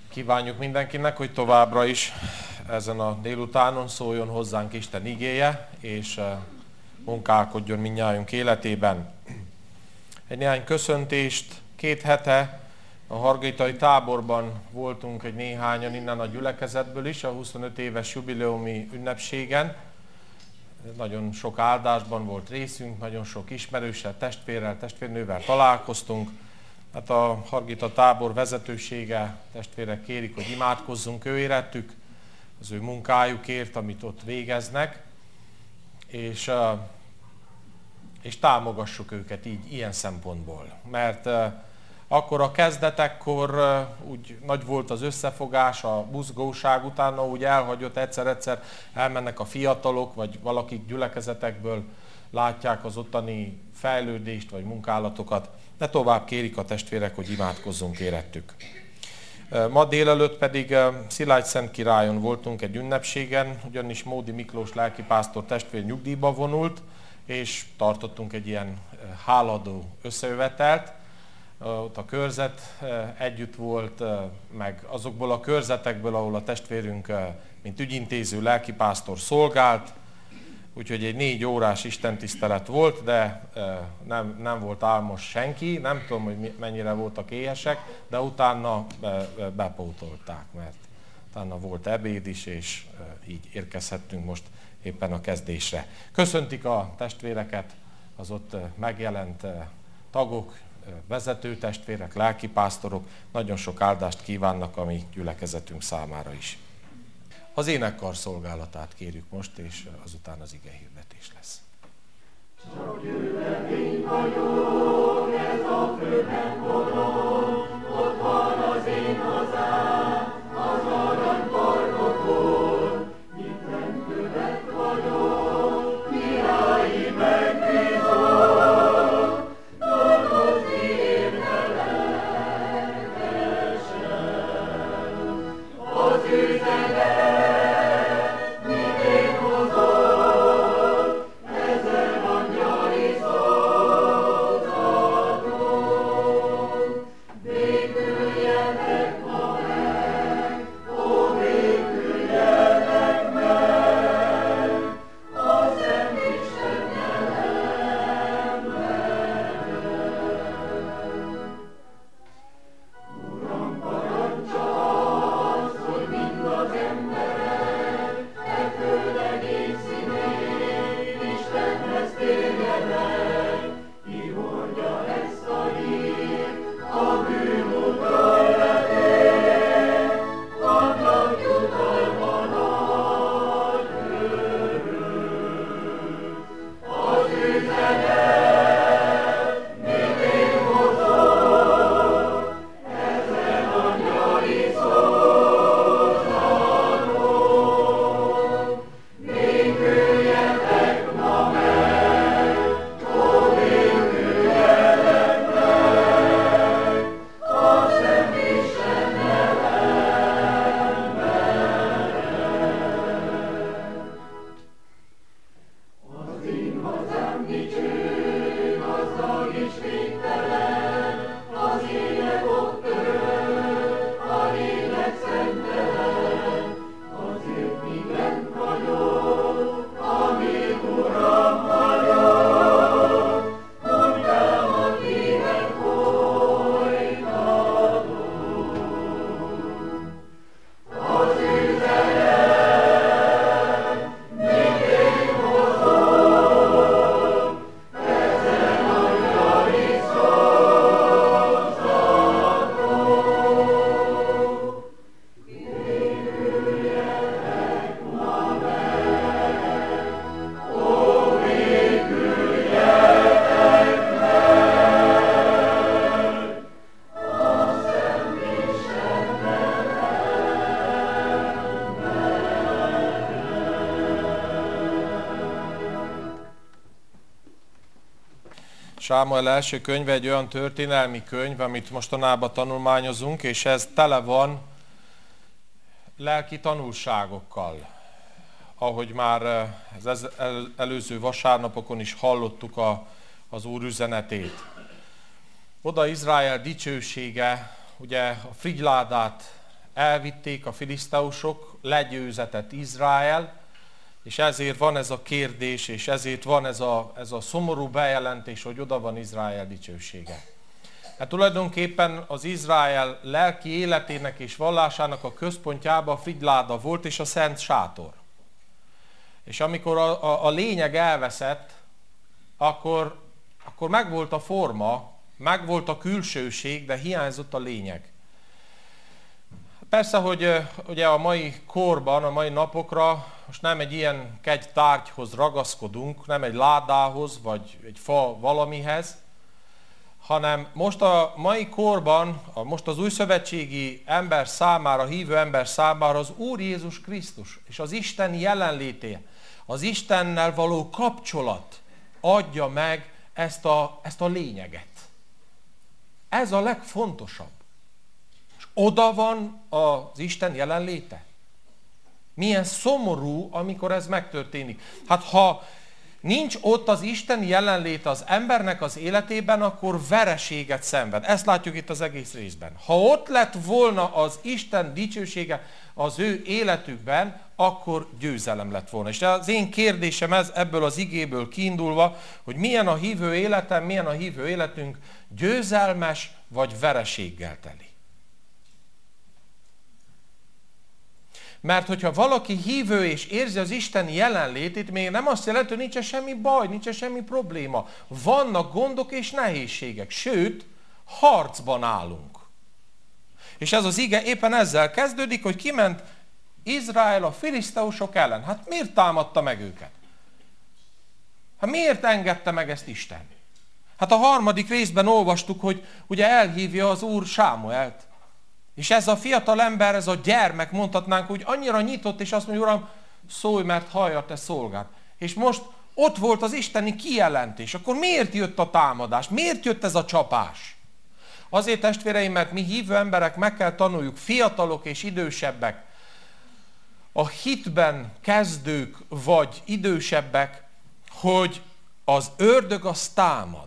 Kívánjuk mindenkinek, hogy továbbra is ezen a délutánon szóljon hozzánk Isten igéje, és munkálkodjon mindnyájunk életében. Egy néhány köszöntést, két hete a hargitai táborban voltunk egy néhányan innen a gyülekezetből is, a huszonöt éves jubileumi ünnepségen. Nagyon sok áldásban volt részünk, nagyon sok ismerőssel, testvérrel, testvérnővel találkoztunk. Hát a Hargita tábor vezetősége, testvérek kérik, hogy imádkozzunk ő érettük, az ő munkájukért, amit ott végeznek, és, és támogassuk őket így, ilyen szempontból. Mert akkor a kezdetekkor úgy nagy volt az összefogás, a buzgóság, utána úgy elhagyott, egyszer-egyszer elmennek a fiatalok, vagy valakik gyülekezetekből látják az ottani fejlődést, vagy munkálatokat, de tovább kérik a testvérek, hogy imádkozzunk érettük. Ma délelőtt pedig Szilágy Szentkirályon voltunk egy ünnepségen, ugyanis Módi Miklós lelkipásztor testvér nyugdíjba vonult, és tartottunk egy ilyen háladó összejövetelt. Ott a körzet együtt volt, meg azokból a körzetekből, ahol a testvérünk, mint ügyintéző lelkipásztor szolgált, úgyhogy egy négy órás istentisztelet volt, de nem, nem volt álmos senki, nem tudom, hogy mennyire voltak éhesek, de utána bepótolták, mert utána volt ebéd is, és így érkezhettünk most éppen a kezdésre. Köszöntik a testvéreket, az ott megjelent tagok, vezető testvérek, lelkipásztorok, nagyon sok áldást kívánnak a mi gyülekezetünk számára is. Az énekkar szolgálatát kérjük most, és azután az ige hirdetés lesz. Csak gyűlölény vagyok, ez a fölben vonal, ott van az én hazám, az aranyparkokon. Itt rendkövet vagyok, királyi megbízok, dolgozni érdelemesen. Az üzenet Sámuel első könyve egy olyan történelmi könyv, amit mostanában tanulmányozunk, és ez tele van lelki tanulságokkal. Ahogy már az előző vasárnapokon is hallottuk a, az Úr üzenetét. Oda Izrael dicsősége, ugye a frigyládát elvitték a filiszteusok, legyőzetett Izrael, és ezért van ez a kérdés, és ezért van ez a, ez a szomorú bejelentés, hogy oda van Izrael dicsősége. Hát tulajdonképpen az Izrael lelki életének és vallásának a központjában a frigyláda volt, és a szent sátor. És amikor a, a, a lényeg elveszett, akkor, akkor megvolt a forma, megvolt a külsőség, de hiányzott a lényeg. Persze, hogy ugye a mai korban, a mai napokra most nem egy ilyen kegy tárgyhoz ragaszkodunk, nem egy ládához, vagy egy fa valamihez, hanem most a mai korban, a, most az újszövetségi ember számára, hívő ember számára az Úr Jézus Krisztus és az Isten jelenléte, az Istennel való kapcsolat adja meg ezt a, ezt a lényeget. Ez a legfontosabb. És oda van az Isten jelenléte. Milyen szomorú, amikor ez megtörténik. Hát ha nincs ott az Isten jelenléte az embernek az életében, akkor vereséget szenved. Ezt látjuk itt az egész részben. Ha ott lett volna az Isten dicsősége az ő életükben, akkor győzelem lett volna. És az én kérdésem ez ebből az igéből kiindulva, hogy milyen a hívő életem, milyen a hívő életünk, győzelmes vagy vereséggel teli. Mert hogyha valaki hívő és érzi az Isten jelenlétét, még nem azt jelenti, hogy nincs semmi baj, nincs semmi probléma. Vannak gondok és nehézségek, sőt, harcban állunk. És ez az ige éppen ezzel kezdődik, hogy kiment Izrael a filiszteusok ellen. Hát miért támadta meg őket? Hát miért engedte meg ezt Isten? Hát a harmadik részben olvastuk, hogy ugye elhívja az Úr Sámuelt. És ez a fiatal ember, ez a gyermek, mondhatnánk, hogy annyira nyitott, és azt mondja, Uram, szólj, mert hallja te szolgád. És most ott volt az isteni kijelentés. Akkor miért jött a támadás? Miért jött ez a csapás? Azért, testvéreim, mert mi hívő emberek meg kell tanuljuk, fiatalok és idősebbek, a hitben kezdők vagy idősebbek, hogy az ördög az támad.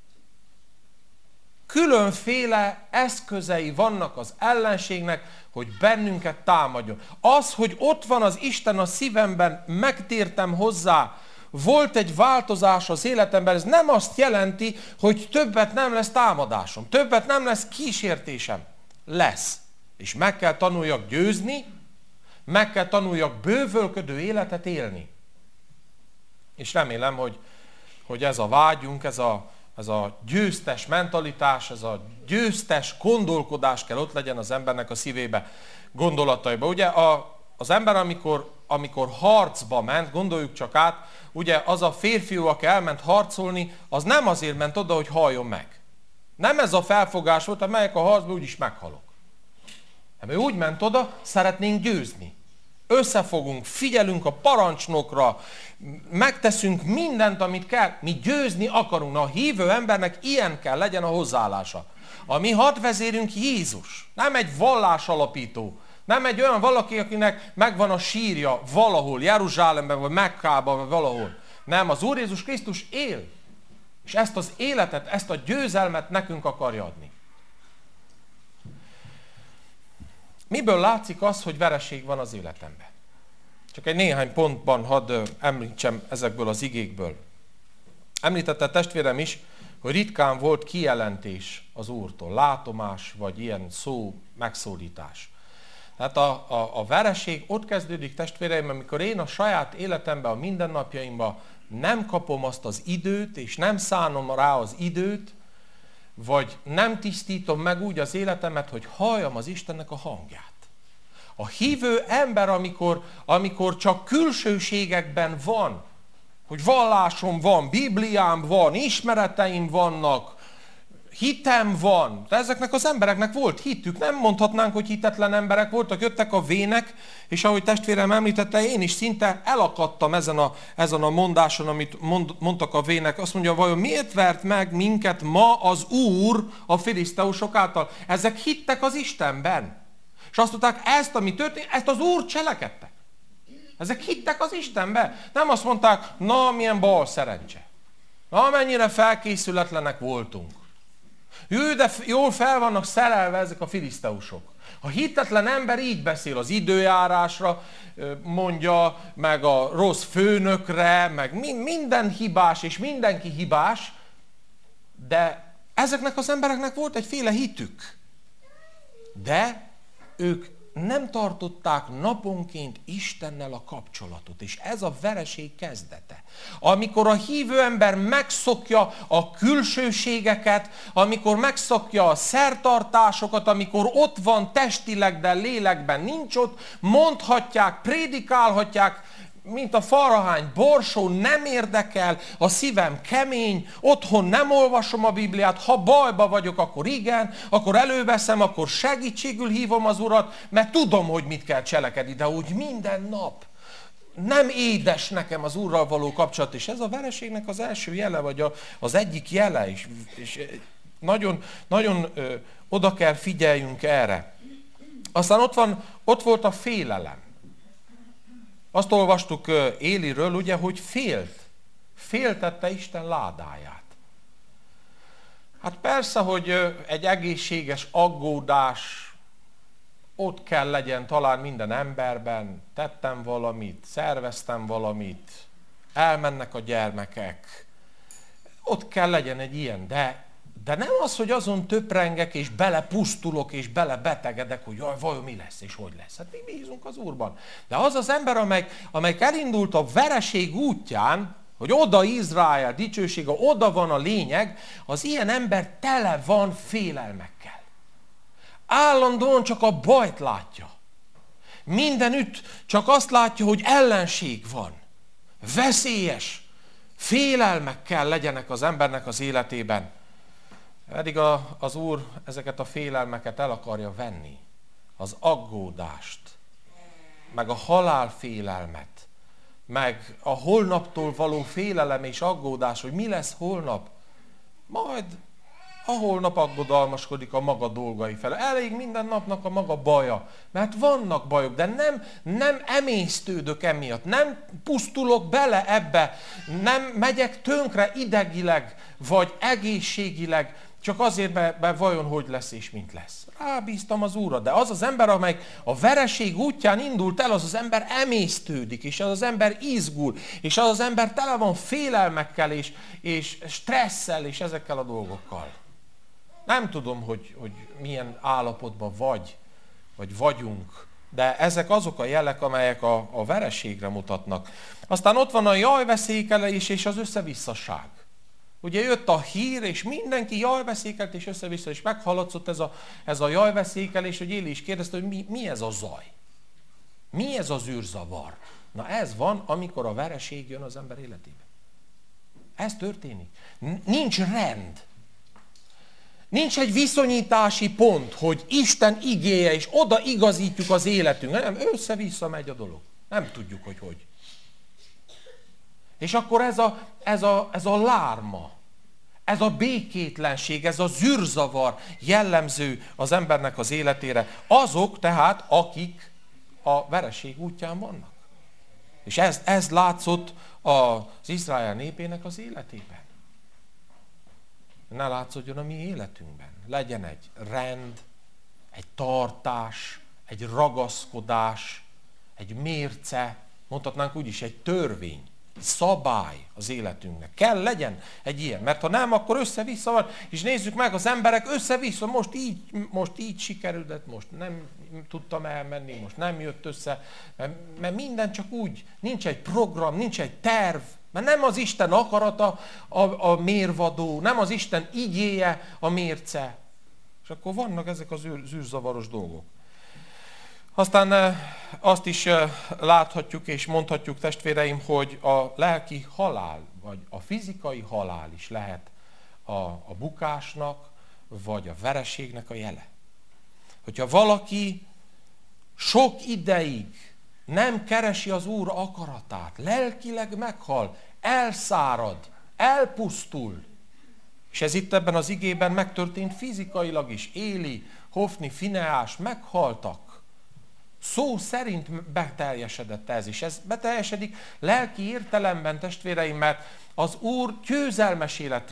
Különféle eszközei vannak az ellenségnek, hogy bennünket támadjon. Az, hogy ott van az Isten a szívemben, megtértem hozzá, volt egy változás az életemben, ez nem azt jelenti, hogy többet nem lesz támadásom, többet nem lesz kísértésem. Lesz. És meg kell tanuljak győzni, meg kell tanuljak bővölködő életet élni. És remélem, hogy, hogy ez a vágyunk, ez a Ez a győztes mentalitás, ez a győztes gondolkodás kell ott legyen az embernek a szívébe, gondolataiba. Ugye a, az ember, amikor, amikor harcba ment, gondoljuk csak át, ugye az a férfiú, aki elment harcolni, az nem azért ment oda, hogy halljon meg. Nem ez a felfogás volt, hogy megyek a harcba, úgyis meghalok. Ő úgy ment oda, szeretnénk győzni. Összefogunk, figyelünk a parancsnokra, megteszünk mindent, amit kell. Mi győzni akarunk. Na, a hívő embernek ilyen kell legyen a hozzáállása. A mi hadvezérünk Jézus. Nem egy vallásalapító. Nem egy olyan valaki, akinek megvan a sírja valahol, Jeruzsálemben, vagy Mekkában, vagy valahol. Nem, az Úr Jézus Krisztus él. És ezt az életet, ezt a győzelmet nekünk akarja adni. Miből látszik az, hogy vereség van az életemben? Csak egy néhány pontban hadd említsem ezekből az igékből. Említette testvérem is, hogy ritkán volt kijelentés az Úrtól, látomás, vagy ilyen szó, megszólítás. Tehát a, a, a vereség ott kezdődik, testvéreim, amikor én a saját életemben, a mindennapjaimban nem kapom azt az időt, és nem szánom rá az időt, vagy nem tisztítom meg úgy az életemet, hogy halljam az Istennek a hangját. A hívő ember, amikor, amikor csak külsőségekben van, hogy vallásom van, Bibliám van, ismereteim vannak, hitem van. De ezeknek az embereknek volt hitük. Nem mondhatnánk, hogy hitetlen emberek voltak, jöttek a vének, és ahogy testvérem említette, én is szinte elakadtam ezen a, ezen a mondáson, amit mond, mondtak a vének. Azt mondja, vajon miért vert meg minket ma az Úr a filiszteusok által? Ezek hittek az Istenben. És azt mondták, ezt, ami történt, ezt az Úr cselekedtek. Ezek hittek az Istenben. Nem azt mondták, na, milyen bal szerencse. Na, mennyire felkészületlenek voltunk. Jó, de jól fel vannak szerelve ezek a filiszteusok. A hitetlen ember így beszél az időjárásra, mondja, meg a rossz főnökre, meg minden hibás, és mindenki hibás, de ezeknek az embereknek volt egyféle hitük. De ők nem tartották naponként Istennel a kapcsolatot, és ez a vereség kezdete. Amikor a hívő ember megszokja a külsőségeket, amikor megszokja a szertartásokat, amikor ott van testileg, de lélekben nincs ott, mondhatják, prédikálhatják, mint a farahány borsó, nem érdekel, a szívem kemény, otthon nem olvasom a Bibliát, ha bajba vagyok, akkor igen, akkor előveszem, akkor segítségül hívom az Urat, mert tudom, hogy mit kell cselekedni, de úgy minden nap. Nem édes nekem az Úrral való kapcsolat, és ez a vereségnek az első jele, vagy a, az egyik jele, és, és nagyon, nagyon ö, oda kell figyeljünk erre. Aztán ott, van, ott volt a félelem. Azt olvastuk Éliről, ugye, hogy félt. Féltette Isten ládáját. Hát persze, hogy egy egészséges aggódás ott kell legyen talán minden emberben. Tettem valamit, szerveztem valamit, elmennek a gyermekek. Ott kell legyen egy ilyen, de, de nem az, hogy azon töprengek, és belepusztulok, és belebetegedek, hogy jaj, vajon mi lesz, és hogy lesz. Hát mi bízunk az Úrban. De az az ember, amely, amely elindult a vereség útján, hogy oda Izrael dicsősége, oda van a lényeg, az ilyen ember tele van félelmekkel. Állandóan csak a bajt látja. Mindenütt csak azt látja, hogy ellenség van. Veszélyes. Félelmekkel legyenek az embernek az életében. Pedig a, az Úr ezeket a félelmeket el akarja venni. Az aggódást, meg a halálfélelmet, meg a holnaptól való félelem és aggódás, hogy mi lesz holnap. Majd a holnap aggodalmaskodik a maga dolgai fele. Elég minden napnak a maga baja. Mert vannak bajok, de nem, nem emésztődök emiatt. Nem pusztulok bele ebbe. Nem megyek tönkre idegileg, vagy egészségileg, csak azért, mert, mert vajon hogy lesz és mint lesz. Rábíztam az Úrra, de az az ember, amely a vereség útján indult el, az az ember emésztődik, és az az ember izgul, és az az ember tele van félelmekkel, és, és stresszel, és ezekkel a dolgokkal. Nem tudom, hogy, hogy milyen állapotban vagy, vagy vagyunk, de ezek azok a jelek, amelyek a, a vereségre mutatnak. Aztán ott van a jajveszékelés és az összevisszaság. Ugye jött a hír, és mindenki jajveszékelt és össze-vissza, és meghallatszott ez a, ez a jajveszékelés, hogy Éli is kérdezte, hogy mi, mi ez a zaj? Mi ez az űrzavar? Na ez van, amikor a vereség jön az ember életébe. Ez történik. Nincs rend. Nincs egy viszonyítási pont, hogy Isten igéje, és oda igazítjuk az életünk. Nem, össze-vissza megy a dolog. Nem tudjuk, hogy hogy. És akkor ez a, ez a, ez a lárma, ez a békétlenség, ez a zűrzavar jellemző az embernek az életére. Azok tehát, akik a vereség útján vannak. És ez, ez látszott az Izrael népének az életében. Ne látszódjon a mi életünkben. Legyen egy rend, egy tartás, egy ragaszkodás, egy mérce, mondhatnánk úgyis egy törvény, egy szabály az életünknek. Kell legyen egy ilyen, mert ha nem, akkor össze-vissza van, és nézzük meg, az emberek össze-vissza, most így, most így sikerült, de most nem tudtam elmenni, most nem jött össze, mert, mert minden csak úgy, nincs egy program, nincs egy terv, mert nem az Isten akarata a, a mérvadó, nem az Isten igéje a mérce. És akkor vannak ezek az zűrzavaros dolgok. Aztán azt is láthatjuk és mondhatjuk, testvéreim, hogy a lelki halál, vagy a fizikai halál is lehet a, a bukásnak, vagy a vereségnek a jele. Hogyha valaki sok ideig nem keresi az Úr akaratát, lelkileg meghal, elszárad, elpusztul, és ez itt ebben az igében megtörtént fizikailag is. Éli, Hofni, Fineás meghaltak. Szó szerint beteljesedett ez is. Ez beteljesedik lelki értelemben, testvéreim, mert az Úr győzelmes életre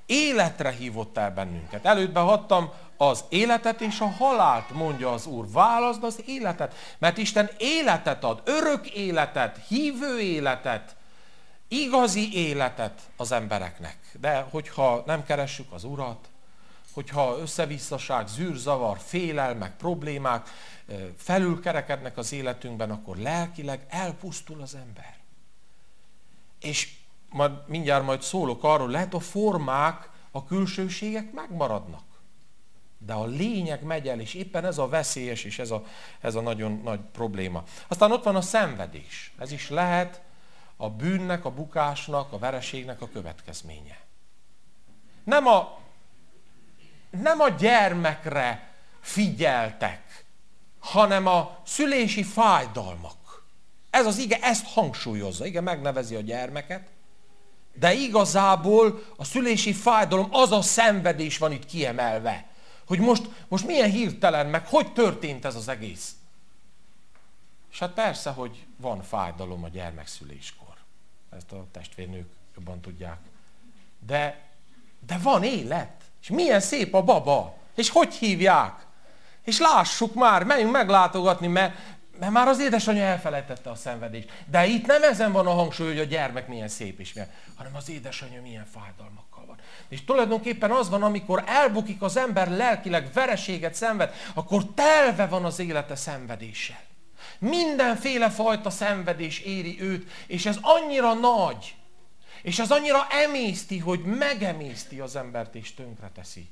életre hívott el bennünket. Előtt behattam az életet és a halált, mondja az Úr. Válaszd az életet, mert Isten életet ad, örök életet, hívő életet, igazi életet az embereknek. De hogyha nem keressük az Urat, hogyha összevisszaság, zűrzavar, félelmek, problémák felülkerekednek az életünkben, akkor lelkileg elpusztul az ember. És majd, mindjárt majd szólok arról, lehet a formák, a külsőségek megmaradnak. De a lényeg megy el, és éppen ez a veszélyes, és ez a, ez a nagyon nagy probléma. Aztán ott van a szenvedés. Ez is lehet a bűnnek, a bukásnak, a vereségnek a következménye. Nem a, nem a gyermekre figyeltek, hanem a szülési fájdalmak. Ez az ige ezt hangsúlyozza. Igen, megnevezi a gyermeket, de igazából a szülési fájdalom, az a szenvedés van itt kiemelve. Hogy most, most milyen hirtelen, meg hogy történt ez az egész. És hát persze, hogy van fájdalom a gyermekszüléskor. Ezt a testvérnők jobban tudják. De, de van élet. És milyen szép a baba. És hogy hívják? És lássuk már, menjünk meglátogatni, mert, mert már az édesanyja elfelejtette a szenvedést. De itt nem ezen van a hangsúly, hogy a gyermek milyen szép is, hanem az édesanyja milyen fájdalmakkal van. És tulajdonképpen az van, amikor elbukik az ember lelkileg, vereséget szenved, akkor telve van az élete szenvedéssel. Mindenféle fajta szenvedés éri őt, és ez annyira nagy, és ez annyira emészti, hogy megemészti az embert és tönkreteszi.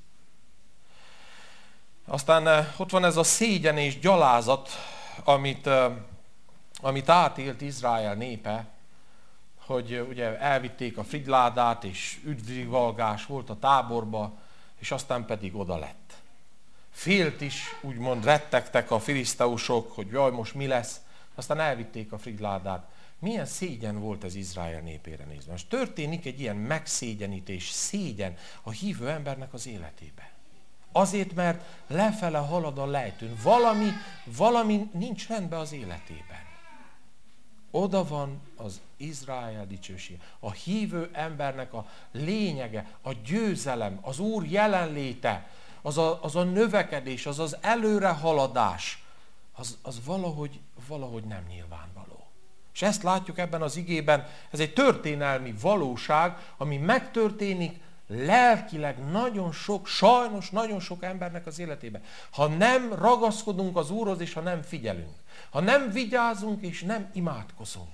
Aztán ott van ez a szégyen és gyalázat, amit, amit átélt Izrael népe, hogy ugye elvitték a frigyládát, és üdvrivalgás volt a táborba, és aztán pedig oda lett. Félt is, úgymond rettegtek a filiszteusok, hogy jaj, most mi lesz, aztán elvitték a frigyládát. Milyen szégyen volt ez Izrael népére nézve. Most történik egy ilyen megszégyenítés, szégyen a hívő embernek az életébe. Azért, mert lefele halad a lejtőn. Valami, valami nincs rendben az életében. Oda van az Izrael dicsősége. A hívő embernek a lényege, a győzelem, az Úr jelenléte, az a, az a növekedés, az az előrehaladás, az, az valahogy, valahogy nem nyilvánvaló. És ezt látjuk ebben az igében, ez egy történelmi valóság, ami megtörténik lelkileg nagyon sok, sajnos nagyon sok embernek az életében. Ha nem ragaszkodunk az Úrhoz, és ha nem figyelünk, ha nem vigyázunk, és nem imádkozunk.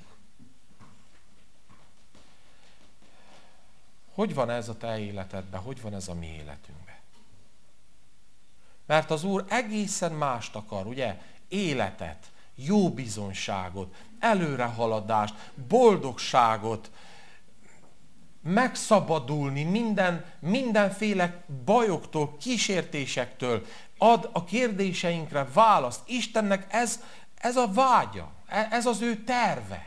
Hogy van ez a te életedben, hogy van ez a mi életünkben? Mert az Úr egészen mást akar, ugye? Életet, jó bizonyságot, előrehaladást, boldogságot, megszabadulni minden, mindenféle bajoktól, kísértésektől, ad a kérdéseinkre választ. Istennek ez, ez a vágya, ez az ő terve.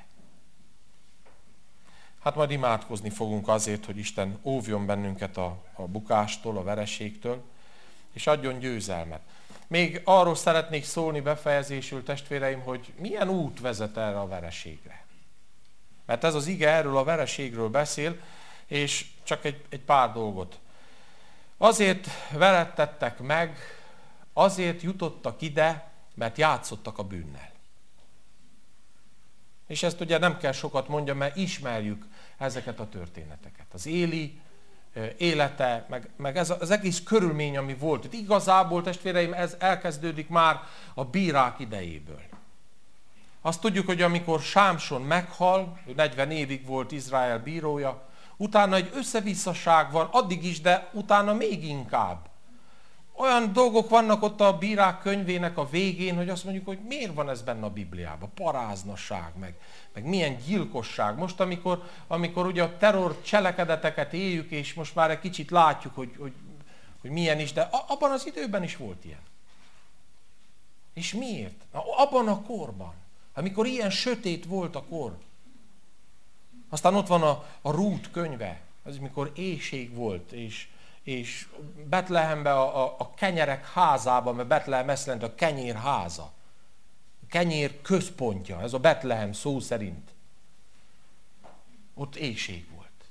Hát majd imádkozni fogunk azért, hogy Isten óvjon bennünket a, a bukástól, a vereségtől, és adjon győzelmet. Még arról szeretnék szólni befejezésül, testvéreim, hogy milyen út vezet erre a vereségre. Mert ez az ige erről a vereségről beszél, és csak egy, egy pár dolgot. Azért verettettek meg, azért jutottak ide, mert játszottak a bűnnel. És ezt ugye nem kell sokat mondjam, mert ismerjük ezeket a történeteket. Az Éli élete, meg, meg ez az egész körülmény, ami volt. Itt igazából, testvéreim, ez elkezdődik már a bírák idejéből. Azt tudjuk, hogy amikor Sámson meghal, ő negyven évig volt Izrael bírója, utána egy összevisszaság van, addig is, de utána még inkább. Olyan dolgok vannak ott a bírák könyvének a végén, hogy azt mondjuk, hogy miért van ez benne a Bibliában, paráznaság, meg, meg milyen gyilkosság. Most, amikor, amikor ugye a terror cselekedeteket éljük, és most már egy kicsit látjuk, hogy, hogy, hogy milyen is, de abban az időben is volt ilyen. És miért? Abban a korban, amikor ilyen sötét volt a kor. Aztán ott van a, a Rút könyve, az mikor éhség volt, és, és Betlehemben a, a, a kenyerek házában, mert Betlehem ezt jelenti, a kenyér háza. A kenyér központja, ez a Betlehem szó szerint. Ott éhség volt.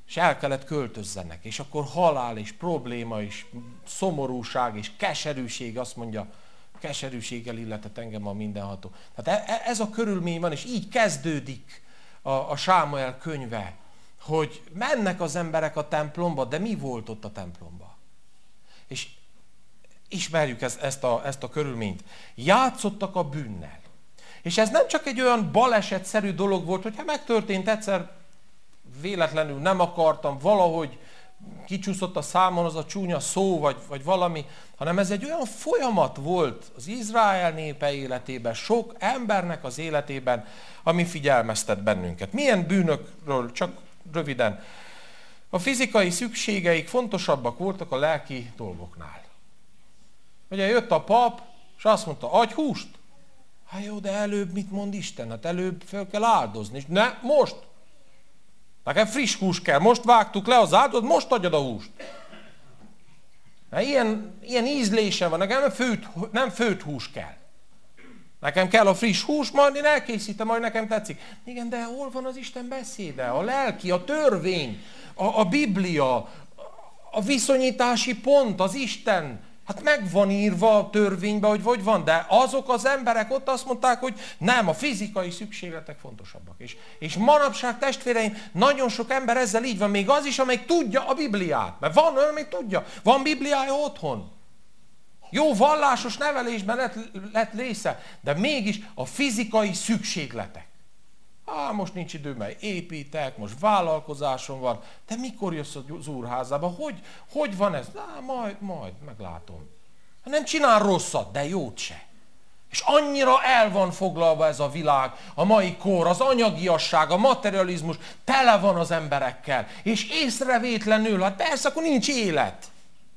és el kellett költözzenek, és akkor halál, és probléma, és szomorúság, és keserűség, azt mondja, keserűséggel illetett engem a mindenható. Tehát ez a körülmény van, és így kezdődik a, a Sámuel könyve, hogy mennek az emberek a templomba, de mi volt ott a templomba? És ismerjük ezt, ezt, a, ezt a körülményt. Játszottak a bűnnel. És ez nem csak egy olyan balesetszerű dolog volt, hogy hát megtörtént egyszer, véletlenül nem akartam, valahogy kicsúszott a számon az a csúnya szó, vagy, vagy valami, hanem ez egy olyan folyamat volt az Izrael népe életében, sok embernek az életében, ami figyelmeztet bennünket. Milyen bűnökről, csak röviden. A fizikai szükségeik fontosabbak voltak a lelki dolgoknál. Ugye jött a pap, és azt mondta, adj húst. Hát jó, de előbb mit mond Isten? Hát előbb fel kell áldozni. És ne, most! Nekem friss hús kell, most vágtuk le az áldozatot, most adjad a húst. Na, ilyen, ilyen ízlése van, nekem nem főtt, nem főtt hús kell. Nekem kell a friss hús, majd én elkészítem, majd nekem tetszik. Igen, de hol van az Isten beszéde? A lelki, a törvény, a, a Biblia, a viszonyítási pont, az Isten. Hát meg van írva a törvényben, hogy hogy van, de azok az emberek ott azt mondták, hogy nem, a fizikai szükségletek fontosabbak. És, és manapság, testvéreim, nagyon sok ember ezzel így van, még az is, amelyik tudja a Bibliát. Mert van olyan, amelyik tudja. Van Bibliája otthon. Jó vallásos nevelésben lett, lett része, de mégis a fizikai szükségletek. Á, most nincs idő, mert építek, most vállalkozásom van. De mikor jössz az úrházába? Hogy, hogy van ez? Á, majd, majd, meglátom. Nem csinál rosszat, de jót se. És annyira el van foglalva ez a világ, a mai kor, az anyagiasság, a materializmus, tele van az emberekkel. És észrevétlenül, hát persze, akkor nincs élet.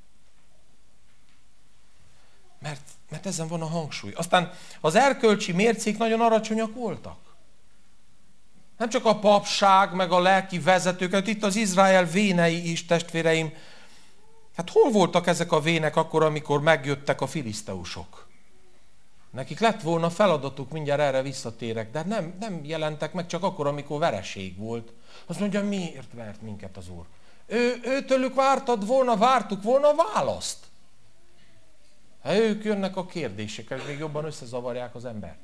Mert, mert ezen van a hangsúly. Aztán az erkölcsi mércék nagyon alacsonyak voltak. Nem csak a papság, meg a lelki vezetőket, itt az Izrael vénei is, testvéreim. Hát hol voltak ezek a vének akkor, amikor megjöttek a filiszteusok? Nekik lett volna feladatuk, mindjárt erre visszatérek, de nem, nem jelentek meg csak akkor, amikor vereség volt. Azt mondja, miért vert minket az Úr? Ő, őtőlük vártad volna, vártuk volna a választ. Hát ők jönnek a kérdésekkel, még jobban összezavarják az embert.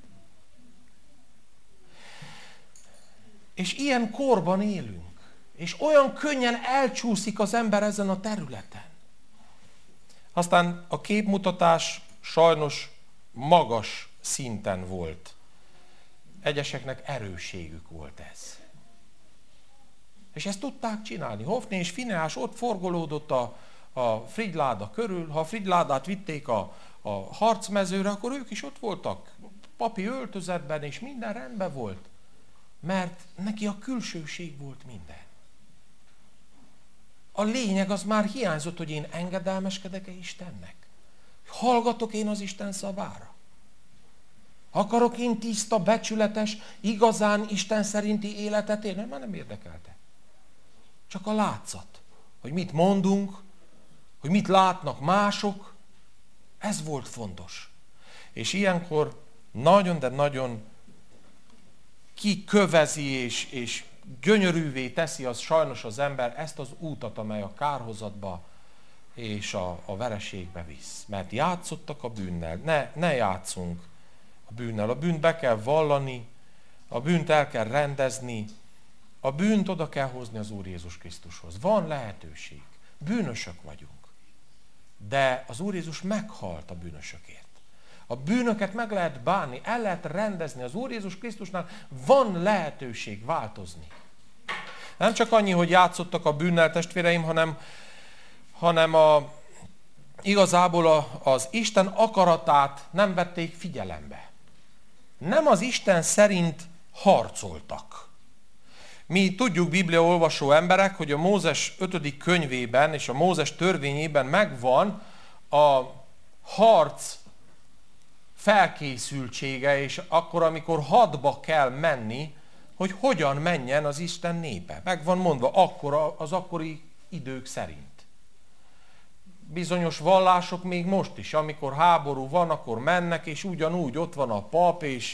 És ilyen korban élünk. És olyan könnyen elcsúszik az ember ezen a területen. Aztán a képmutatás sajnos magas szinten volt. Egyeseknek erősségük volt ez. És ezt tudták csinálni. Hofni és Fineás ott forgolódott a, a frigyláda körül. Ha a frigyládát vitték a, a harcmezőre, akkor ők is ott voltak. Papi öltözetben, és minden rendben volt. Mert neki a külsőség volt minden. A lényeg az már hiányzott, hogy én engedelmeskedek-e Istennek. Hallgatok én az Isten szavára. Akarok én tiszta, becsületes, igazán Isten szerinti életet élni? Már nem érdekelte. Csak a látszat. Hogy mit mondunk, hogy mit látnak mások. Ez volt fontos. És ilyenkor nagyon, de nagyon kikövezi és, és gyönyörűvé teszi az sajnos az ember ezt az útat, amely a kárhozatba és a, a vereségbe visz. Mert játszottak a bűnnel. Ne, ne játszunk a bűnnel. A bűnt be kell vallani, a bűnt el kell rendezni, a bűnt oda kell hozni az Úr Jézus Krisztushoz. Van lehetőség. Bűnösök vagyunk. De az Úr Jézus meghalt a bűnösökért. A bűnöket meg lehet bánni, el lehet rendezni. Az Úr Jézus Krisztusnál van lehetőség változni. Nem csak annyi, hogy játszottak a bűnnel, testvéreim, hanem, hanem a, igazából a, az Isten akaratát nem vették figyelembe. Nem az Isten szerint harcoltak. Mi tudjuk, bibliaolvasó emberek, hogy a Mózes ötödik könyvében és a Mózes törvényében megvan a harc felkészültsége, és akkor, amikor hadba kell menni, hogy hogyan menjen az Isten népe. Meg van mondva akkor az akkori idők szerint. Bizonyos vallások még most is, amikor háború van, akkor mennek, és ugyanúgy ott van a pap, és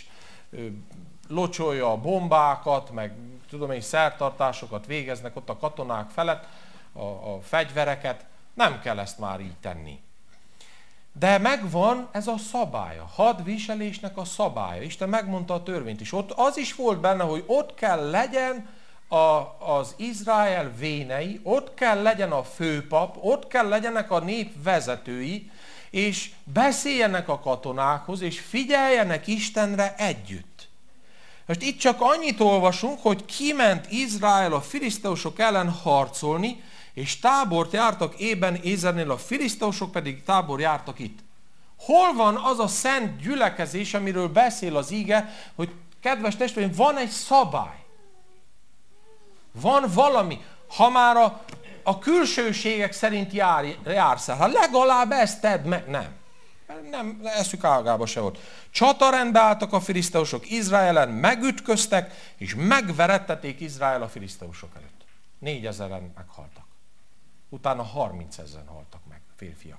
locsolja a bombákat, meg tudom én, szertartásokat végeznek ott a katonák felett, a, a fegyvereket. Nem kell ezt már így tenni. De megvan ez a szabálya, hadviselésnek a szabálya. Isten megmondta a törvényt is. Ott az is volt benne, hogy ott kell legyen a, az Izrael vénei, ott kell legyen a főpap, ott kell legyenek a nép vezetői, és beszéljenek a katonákhoz, és figyeljenek Istenre együtt. Most itt csak annyit olvasunk, hogy kiment Izrael a filiszteusok ellen harcolni, és tábort jártak Ében Ézernél, a filiszteusok pedig tábor jártak itt. Hol van az a szent gyülekezés, amiről beszél az íge, hogy kedves testvéreim, van egy szabály. Van valami. Ha már a, a külsőségek szerint jár, jársz el, ha legalább ezt tedd meg, nem. Nem, eszük ágába se volt. Csatarendbe álltak a filiszteusok Izraelen, megütköztek, és megverettették Izrael a filiszteusok előtt. Négyezeren meghaltak. Utána harmincezren haltak meg, férfiak.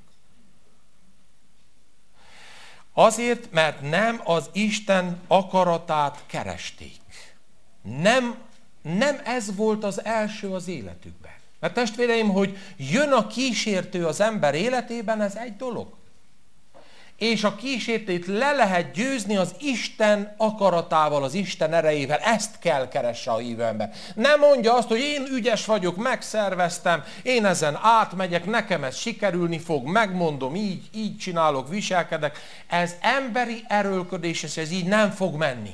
Azért, mert nem az Isten akaratát keresték. Nem, nem ez volt az első az életükben. Mert testvéreim, hogy jön a kísértő az ember életében, ez egy dolog. És a kísértét le lehet győzni az Isten akaratával, az Isten erejével. Ezt kell keresse a hívő ember. Nem mondja azt, hogy én ügyes vagyok, megszerveztem, én ezen átmegyek, nekem ez sikerülni fog, megmondom, így, így csinálok, viselkedek. Ez emberi erőlködés, és ez így nem fog menni.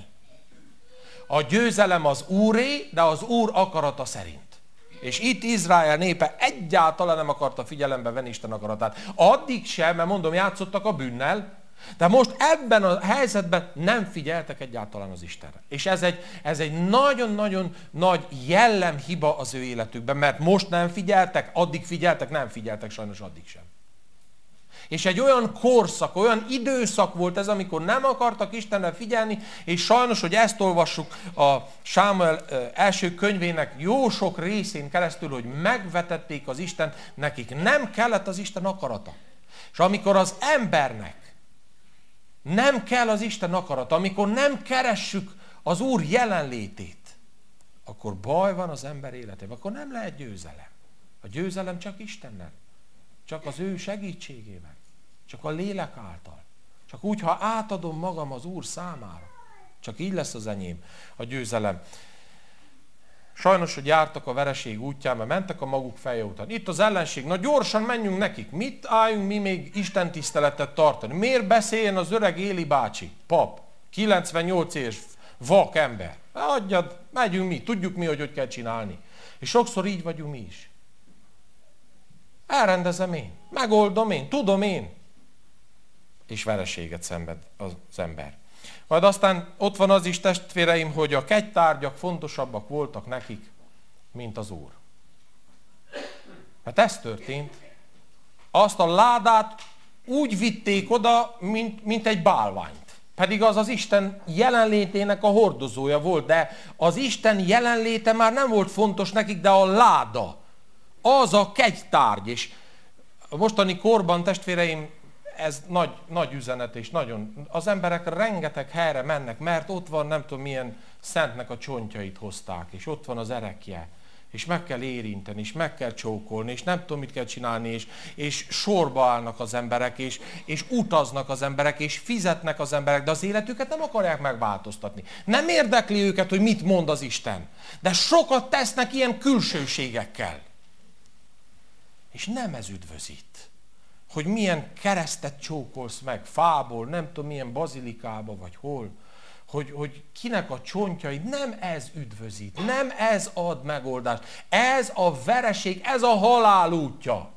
A győzelem az Úré, de az Úr akarata szerint. És itt Izrael népe egyáltalán nem akarta figyelembe venni Isten akaratát. Addig sem, mert mondom, játszottak a bűnnel, de most ebben a helyzetben nem figyeltek egyáltalán az Istenre. És ez egy, ez egy nagyon-nagyon nagy jellemhiba az ő életükben, mert most nem figyeltek, addig figyeltek, nem figyeltek sajnos addig sem. És egy olyan korszak, olyan időszak volt ez, amikor nem akartak Istenre figyelni, és sajnos, hogy ezt olvassuk a Sámuel első könyvének jó sok részén keresztül, hogy megvetették az Istent, nekik nem kellett az Isten akarata. És amikor az embernek nem kell az Isten akarata, amikor nem keressük az Úr jelenlétét, akkor baj van az ember életében, akkor nem lehet győzelem. A győzelem csak Istennel. Csak az ő segítségével. Csak a lélek által. Csak úgy, ha átadom magam az Úr számára. Csak így lesz az enyém a győzelem. Sajnos, hogy jártak a vereség útján, mert mentek a maguk feje után. Itt az ellenség, na gyorsan menjünk nekik. Mit álljunk mi még Isten tiszteletet tartani? Miért beszéljen az öreg Éli bácsi, pap, kilencvennyolc éves vak ember? Adjad, megyünk mi, tudjuk mi, hogy hogy kell csinálni. És sokszor így vagyunk mi is. Elrendezem én, megoldom én, tudom én. És vereséget szenved az ember. Majd aztán ott van az is, testvéreim, hogy a kegytárgyak fontosabbak voltak nekik, mint az Úr. Mert ez történt. Azt a ládát úgy vitték oda, mint, mint egy bálványt. Pedig az az Isten jelenlétének a hordozója volt, de az Isten jelenléte már nem volt fontos nekik, de a láda. Az a kegytárgy, és a mostani korban, testvéreim, ez nagy, nagy üzenet, és nagyon, az emberek rengeteg helyre mennek, mert ott van, nem tudom milyen szentnek a csontjait hozták, és ott van az erekje, és meg kell érinteni, és meg kell csókolni, és nem tudom mit kell csinálni, és, és sorba állnak az emberek, és, és utaznak az emberek, és fizetnek az emberek, de az életüket nem akarják megváltoztatni. Nem érdekli őket, hogy mit mond az Isten, de sokat tesznek ilyen külsőségekkel. És nem ez üdvözít, hogy milyen keresztet csókolsz meg, fából, nem tudom milyen bazilikába, vagy hol, hogy, hogy kinek a csontjai, nem ez üdvözít, nem ez ad megoldást. Ez a vereség, ez a halál útja.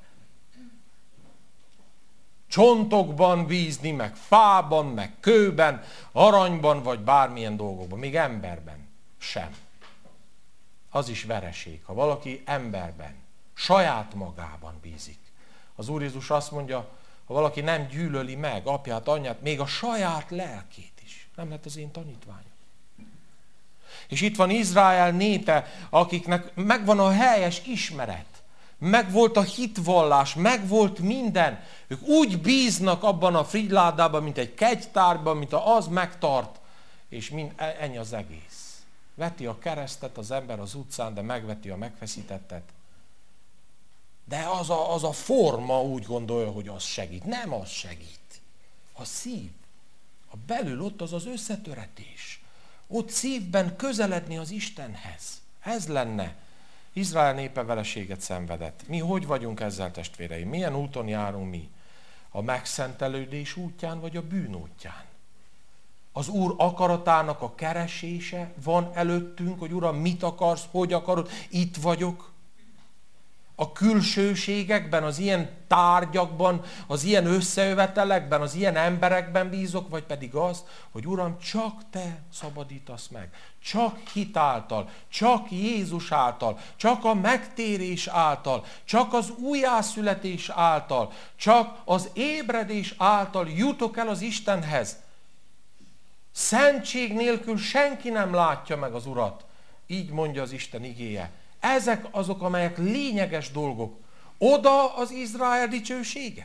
Csontokban bízni, meg fában, meg kőben, aranyban, vagy bármilyen dolgokban, még emberben sem. Az is vereség, ha valaki emberben, saját magában bízik. Az Úr Jézus azt mondja, ha valaki nem gyűlöli meg apját, anyját, még a saját lelkét is, nem lett az én tanítványom. És itt van Izrael népe, akiknek megvan a helyes ismeret, megvolt a hitvallás, megvolt minden. Ők úgy bíznak abban a frigyládában, mint egy kegytárban, mint az megtart, és mind, ennyi az egész. Veti a keresztet az ember az utcán, de megveti a megfeszítettet. De az a, az a forma úgy gondolja, hogy az segít. Nem az segít. A szív. A belül ott az az összetöretés. Ott szívben közeledni az Istenhez. Ez lenne. Izrael népe vereséget szenvedett. Mi hogy vagyunk ezzel, testvéreim? Milyen úton járunk mi? A megszentelődés útján, vagy a bűn útján? Az Úr akaratának a keresése van előttünk, hogy Uram, mit akarsz, hogy akarod, itt vagyok. A külsőségekben, az ilyen tárgyakban, az ilyen összejövetelekben, az ilyen emberekben bízok, vagy pedig az, hogy Uram, csak Te szabadítasz meg. Csak hit által, csak Jézus által, csak a megtérés által, csak az újjászületés által, csak az ébredés által jutok el az Istenhez. Szentség nélkül senki nem látja meg az Urat. Így mondja az Isten igéje. Ezek azok, amelyek lényeges dolgok. Oda az Izrael dicsősége?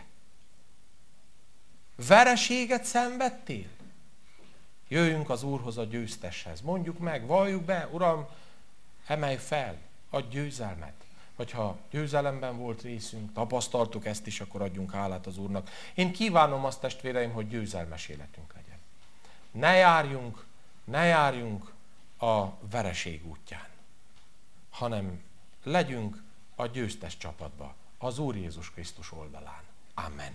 Vereséget szenvedtél? Jöjjünk az Úrhoz, a győzteshez. Mondjuk meg, valljuk be, Uram, emelj fel, adj győzelmet. Vagy ha győzelemben volt részünk, tapasztaltuk ezt is, akkor adjunk hálát az Úrnak. Én kívánom azt, testvéreim, hogy győzelmes életünk legyen. Ne járjunk, ne járjunk a vereség útján, hanem legyünk a győztes csapatba, az Úr Jézus Krisztus oldalán. Amen.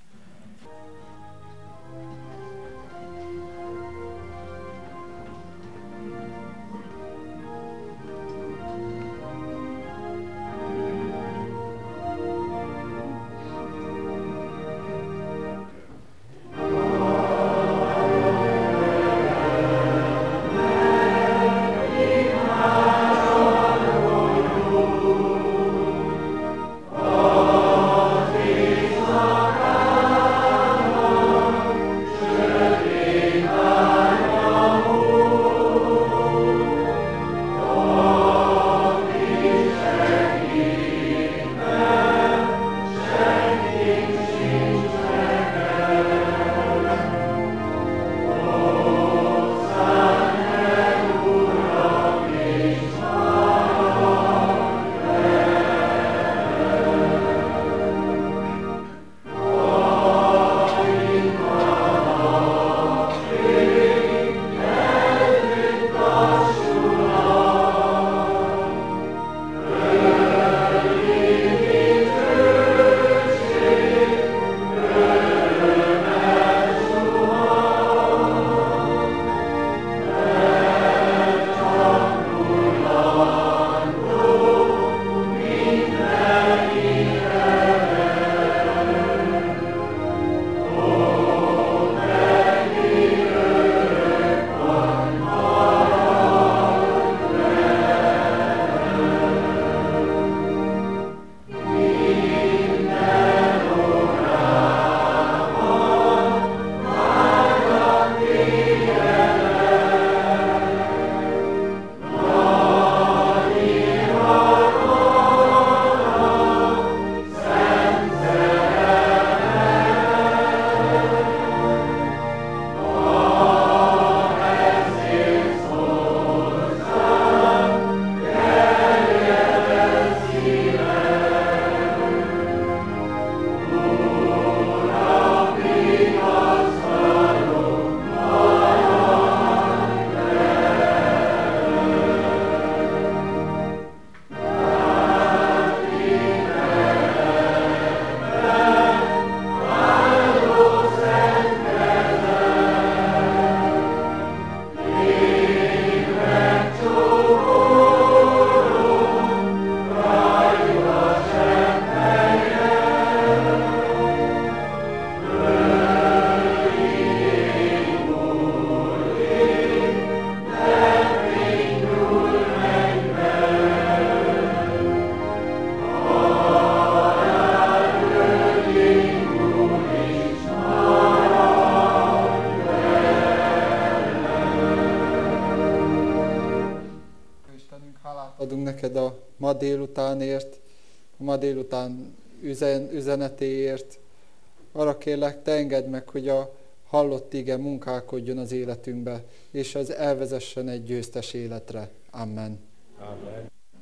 adunk neked a ma délutánért, a ma délután üzen, üzenetéért. Arra kérlek, te engedd meg, hogy a hallott ige munkálkodjon az életünkbe, és ez elvezessen egy győztes életre. Amen.